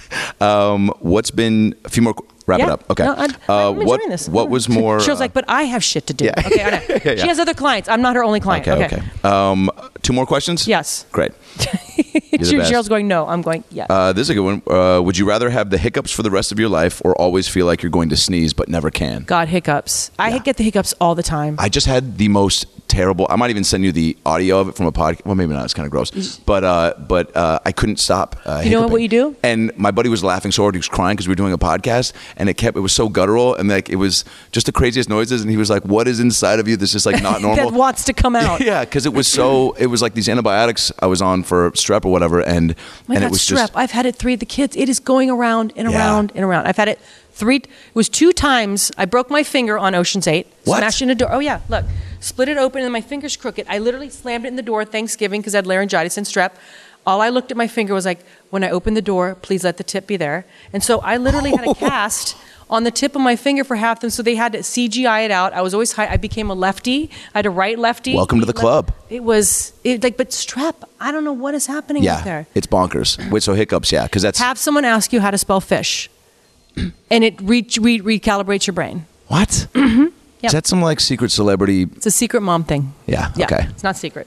Um, what's been a few more? Wrap it Yeah. up. Okay. No, I'm, uh, I'm what enjoying this. what was more? She was uh, like, but I have shit to do. Yeah. Okay, I know. Yeah, yeah. She has other clients. I'm not her only client. Okay. Okay. Okay. Um, two more questions. Yes. Great. the best. Cheryl's going, no. I'm going, yes. Uh, this is a good one. Uh, would you rather have the hiccups for the rest of your life, or always feel like you're going to sneeze but never can? God, hiccups. I Yeah. get the hiccups all the time. I just had the most terrible. I might even send you the audio of it from a podcast. Well, maybe not. It's kind of gross. But uh, but uh, I couldn't stop. Uh, You know hiccuping. what you do? And my buddy was laughing so hard he was crying because we were doing a podcast, and it kept. It was so guttural, and like it was just the craziest noises. And he was like, "What is inside of you that's just like not normal?" that wants to come out. Yeah, because it was so. It was like these antibiotics I was on for strep or whatever, and My and God, it was strep. just. I've had it three of the kids. It is going around and Yeah. around and around. I've had it three. It was two times. I broke my finger on Ocean's Eight. What? Smashed in a door. Oh yeah, look, split it open and my finger's crooked. I literally slammed it in the door Thanksgiving because I had laryngitis and strep. All I looked at my finger was like, when I opened the door, please let the tip be there. And so I literally had a cast on the tip of my finger for half them. So they had to C G I it out. I was always high. I became a lefty. I had to write lefty. Welcome to the Left- club. It was it, like, but strep. I don't know what is happening Yeah, out there. it's bonkers. Wait, so hiccups, yeah, because that's Have someone ask you how to spell fish, and it re- re- recalibrates your brain. what? Mm-hmm. Yep. Is that some like secret celebrity? It's a secret mom thing. Yeah. Yeah, Okay. it's not secret.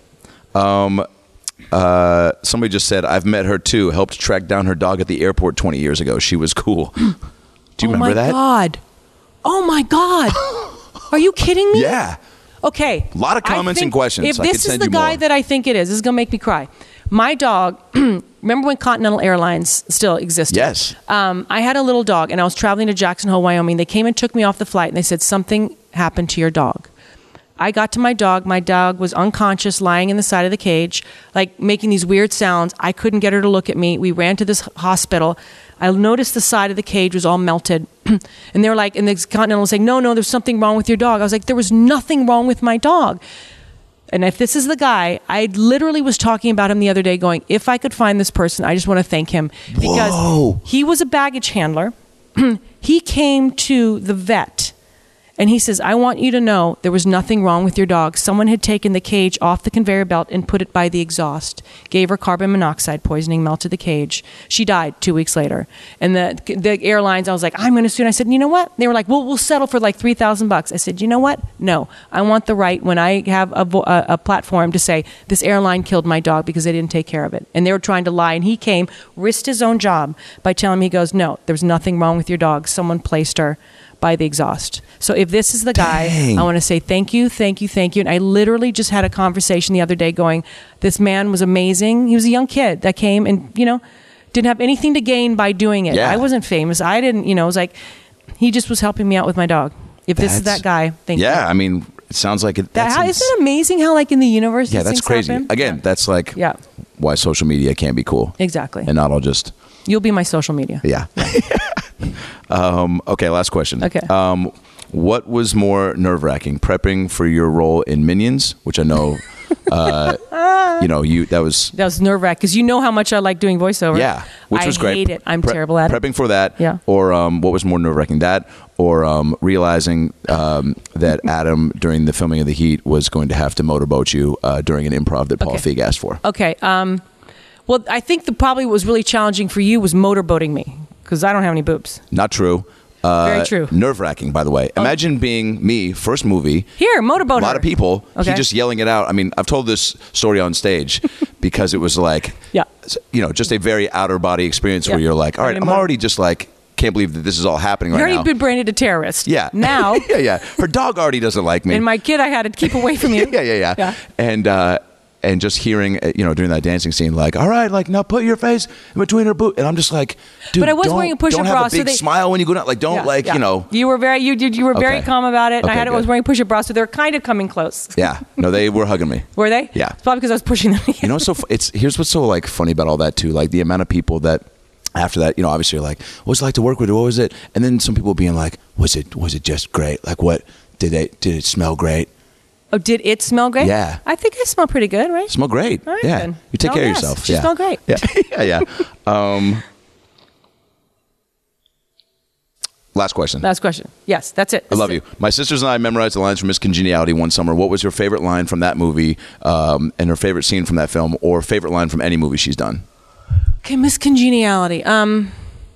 Uh, somebody just said I've met her too. Helped track down her dog at the airport twenty years ago. She was cool. Do you oh remember my that? God. Oh my God. Are you kidding me? Yeah. Okay. A lot of I comments think and questions. If I could this is send the you guy more. that I think it is, this is going to make me cry. My dog, remember when Continental Airlines still existed? Yes. Um, I had a little dog, and I was traveling to Jackson Hole, Wyoming. They came and took me off the flight, and they said, something happened to your dog. I got to my dog. My dog was unconscious, lying in the side of the cage, like making these weird sounds. I couldn't get her to look at me. We ran to this hospital. I noticed the side of the cage was all melted. And they were like, and the Continental was saying, no, no, there's something wrong with your dog. I was like, there was nothing wrong with my dog. And if this is the guy, I literally was talking about him the other day going, if I could find this person, I just want to thank him. Because Whoa. he was a baggage handler. He came to the vet and he says, I want you to know there was nothing wrong with your dog. Someone had taken the cage off the conveyor belt and put it by the exhaust, gave her carbon monoxide poisoning, melted the cage. She died two weeks later. And the the airlines, I was like, I'm going to sue. And I said, you know what? They were like, well, we'll settle for like three thousand bucks. I said, you know what? No, I want the right when I have a, vo- a, a platform to say this airline killed my dog because they didn't take care of it. And they were trying to lie. And he came, risked his own job by telling me, he goes, no, there's nothing wrong with your dog. Someone placed her by the exhaust. So if this is the guy, Dang. I want to say thank you, thank you, thank you. And I literally just had a conversation the other day going, this man was amazing. He was a young kid that came and, you know, didn't have anything to gain by doing it. Yeah. I wasn't famous. I didn't, you know, it was like, he just was helping me out with my dog. If this is That's- that guy, thank you. Yeah, I mean, it sounds like it. That, that's how, ins- isn't it amazing how, like, in the universe, Yeah, these that's things crazy. happen? Again, Yeah. that's like Yeah. why social media can't be cool. Exactly. And not all just You'll be my social media. yeah. um, okay, last question. Okay. Um, what was more nerve wracking, prepping for your role in Minions, which I know, uh, you know, you that was That was nerve wracking because you know how much I like doing voiceover. yeah, which I was great. hate it. I'm Pre- terrible at it. Prepping for that, Yeah. Or um, what was more nerve wracking, that or um, realizing um, that Adam during the filming of The Heat was going to have to motorboat you uh, during an improv that Paul Okay. Feig asked for. Okay. Um, well, I think the probably what was really challenging for you was motorboating me because I don't have any boobs. Not true. Uh, Very true. Oh. Nerve wracking, by the way. Imagine being me, first movie. Here, motorboat A lot her. of people. Okay. He just yelling it out. I mean, I've told this story on stage because it was like, Yeah. you know, just a very outer body experience where Yeah. you're like, all right, Very I'm motor- already just like can't believe that this is all happening You right already now. been branded a terrorist. Yeah. Now. yeah, yeah. Her dog already doesn't like me. And my kid, I had to keep away from you. yeah, yeah, yeah, Yeah. And uh, and just hearing, uh, you know, during that dancing scene, like, all right, like now put your face in between her boot, and I'm just like, dude, But I was don't, wearing a push-up don't have bra, a so big they- smile when you go down. Like, don't Yeah, like, yeah. you know. You were very, you did, you were very Okay. calm about it. And I Okay, had, I good. was wearing push-up bra, so they were kind of coming close. Yeah, no, they were hugging me. Were they? Yeah. It's probably because I was pushing them. You know, what's so fu- it's here's what's so like funny about all that too. Like the amount of people that after that, you know, obviously you're like, what's it like to work with her? What was it? And then some people being like, was it was it just great? Like, what did they did it smell great? Oh, did it smell great? Yeah. I think I smell pretty good, right? Smell great. All right, yeah, then. you take No care gas. of yourself. She yeah. smelled great. Yeah, yeah, yeah. Um, last question. Last question. Yes, that's it. I love you. My sisters and I memorized the lines from Miss Congeniality one summer. What was your favorite line from that movie, um, and her favorite scene from that film, or favorite line from any movie she's done? Okay, Miss Congeniality. Um,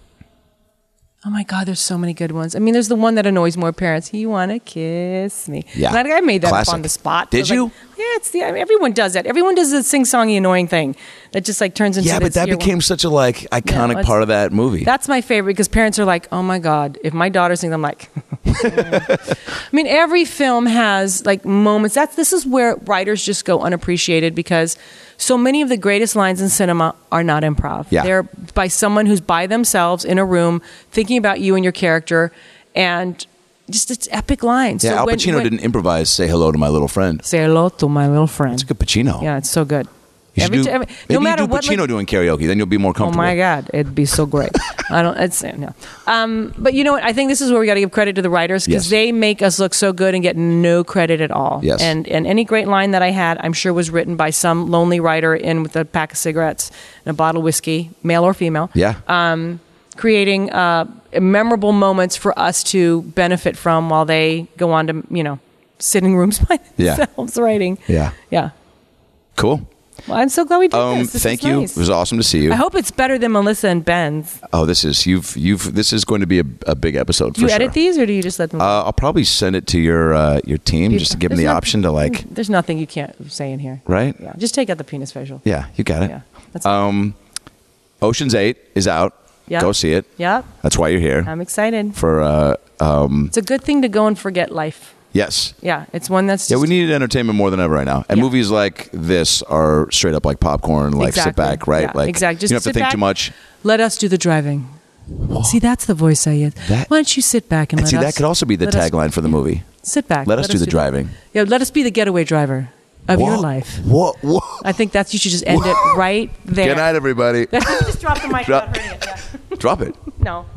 oh my God, there's so many good ones. I mean, there's the one that annoys more parents. You want to kiss me? Yeah. And I, I made that Classic. up on the spot. Did I was like, you? yeah, it's the everyone does that. Everyone does the sing-songy annoying thing that just like turns into Yeah, but this that year became one. such a like iconic it's- part of that movie. That's my favorite because parents are like, oh my God, if my daughter sings, I'm like, I mean, every film has like moments. That's this is where writers just go unappreciated because so many of the greatest lines in cinema are not improv. Yeah. They're by someone who's by themselves in a room thinking about you and your character, and just it's epic lines. yeah, So Al when- Pacino when- didn't improvise "Say Hello to My Little Friend." say hello to my little friend. It's a good Pacino. Yeah, it's so good. You should Every do, t- every- maybe no matter you do what, Pacino like- doing karaoke, then you'll be more Oh comfortable. my God, it'd be so great. I don't. It's no. Um, but you know what? I think this is where we got to give credit to the writers because Yes. they make us look so good and get no credit at all. Yes. And and any great line that I had, I'm sure was written by some lonely writer in with a pack of cigarettes and a bottle of whiskey, male or female. Yeah. Um, creating uh, memorable moments for us to benefit from while they go on to you know sitting rooms by Yeah. themselves writing. yeah. Yeah. Cool. Well, I'm so glad we did Um, this. This thank is you. nice. It was awesome to see you. I hope it's better than Melissa and Ben's. Oh, this is you've you've this is going to be a, a big episode. Do you for edit sure. these, or do you just let them? Uh, I'll probably send it to your uh, your team just to give them There's the nothing- option to like, There's nothing you can't say in here. right? Yeah, just take out the penis facial. Yeah, you got it. Yeah, that's um, Ocean's Eight is out. Yeah. Go see it. Yeah, That's why you're here. I'm excited. For uh, um, It's a good thing to go and forget life. yes. Yeah, it's one that's Yeah, just, we need entertainment more than ever right now. And Yeah. movies like this are straight up like popcorn, like sit Exactly. back, right? Yeah, like exactly. Just you don't have to sit think back. too much. let us do the driving. See, that's the voice I use. That- Why don't you sit back and, And let see, us? that could also be the let us- tagline for the movie. Sit back. Let us do the driving. Yeah, let us be the getaway driver of your Whoa, life. Whoa, whoa. I think that's you should just end it right there. Good night, everybody. Let me just drop the mic Drop- without hurting it. Yeah. Drop it. No.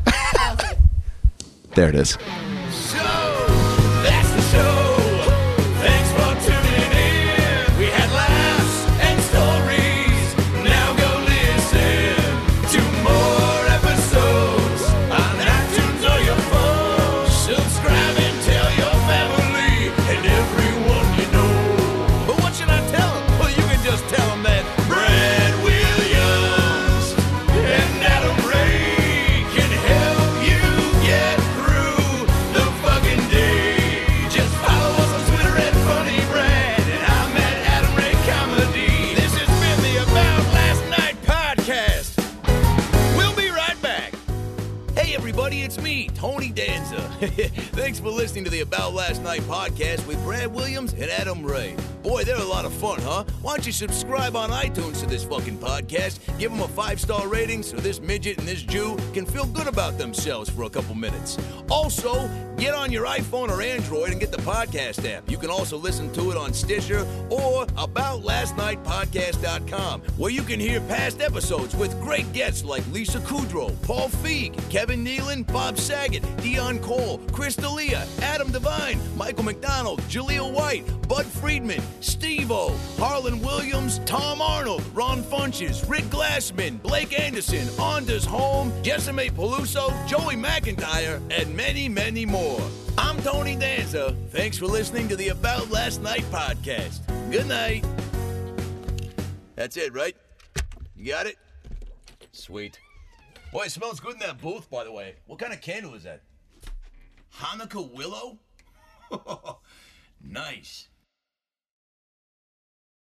There it is. So, that's the show. Thanks for tuning in. We had laughs and stories. Now go listen to more episodes on iTunes or your phone. Subscribe and tell your family and everyone you know. But what should I tell them? Well, you can just tell them that Brad Williams and Adam Ray can help you get through the fucking day. Just follow us on Twitter at Funny Brad, and I'm at Adam Ray Comedy. This has been the About Last Night podcast. We'll be right back. Hey everybody, it's me, Tony Danza. Thanks for listening to the About Last Night podcast with Brad Williams and Adam Ray. Boy, they're a lot of fun, huh? Why don't you subscribe on iTunes to this fucking podcast? Give them a five-star rating so this midget and this Jew can feel good about themselves for a couple minutes. Also, get on your iPhone or Android and get the podcast app. You can also listen to it on Stitcher or about last night podcast dot com, where you can hear past episodes with great guests like Lisa Kudrow, Paul Feig, Kevin Nealon, Bob Saget, Dion Cole, Chris D'Elia, Adam Devine, Michael McDonald, Jaleel White, Bud Friedman, Steve-O, Harlan Williams, Tom Arnold, Ron Funches, Rick Glassman, Blake Anderson, Anders Holm, Jessime Peluso, Joey McIntyre, and many, many more. I'm Tony Danza. Thanks for listening to the About Last Night podcast. Good night. That's it, right? You got it? Sweet. Boy, it smells good in that booth, by the way. What kind of candle is that? Hanukkah willow? Nice.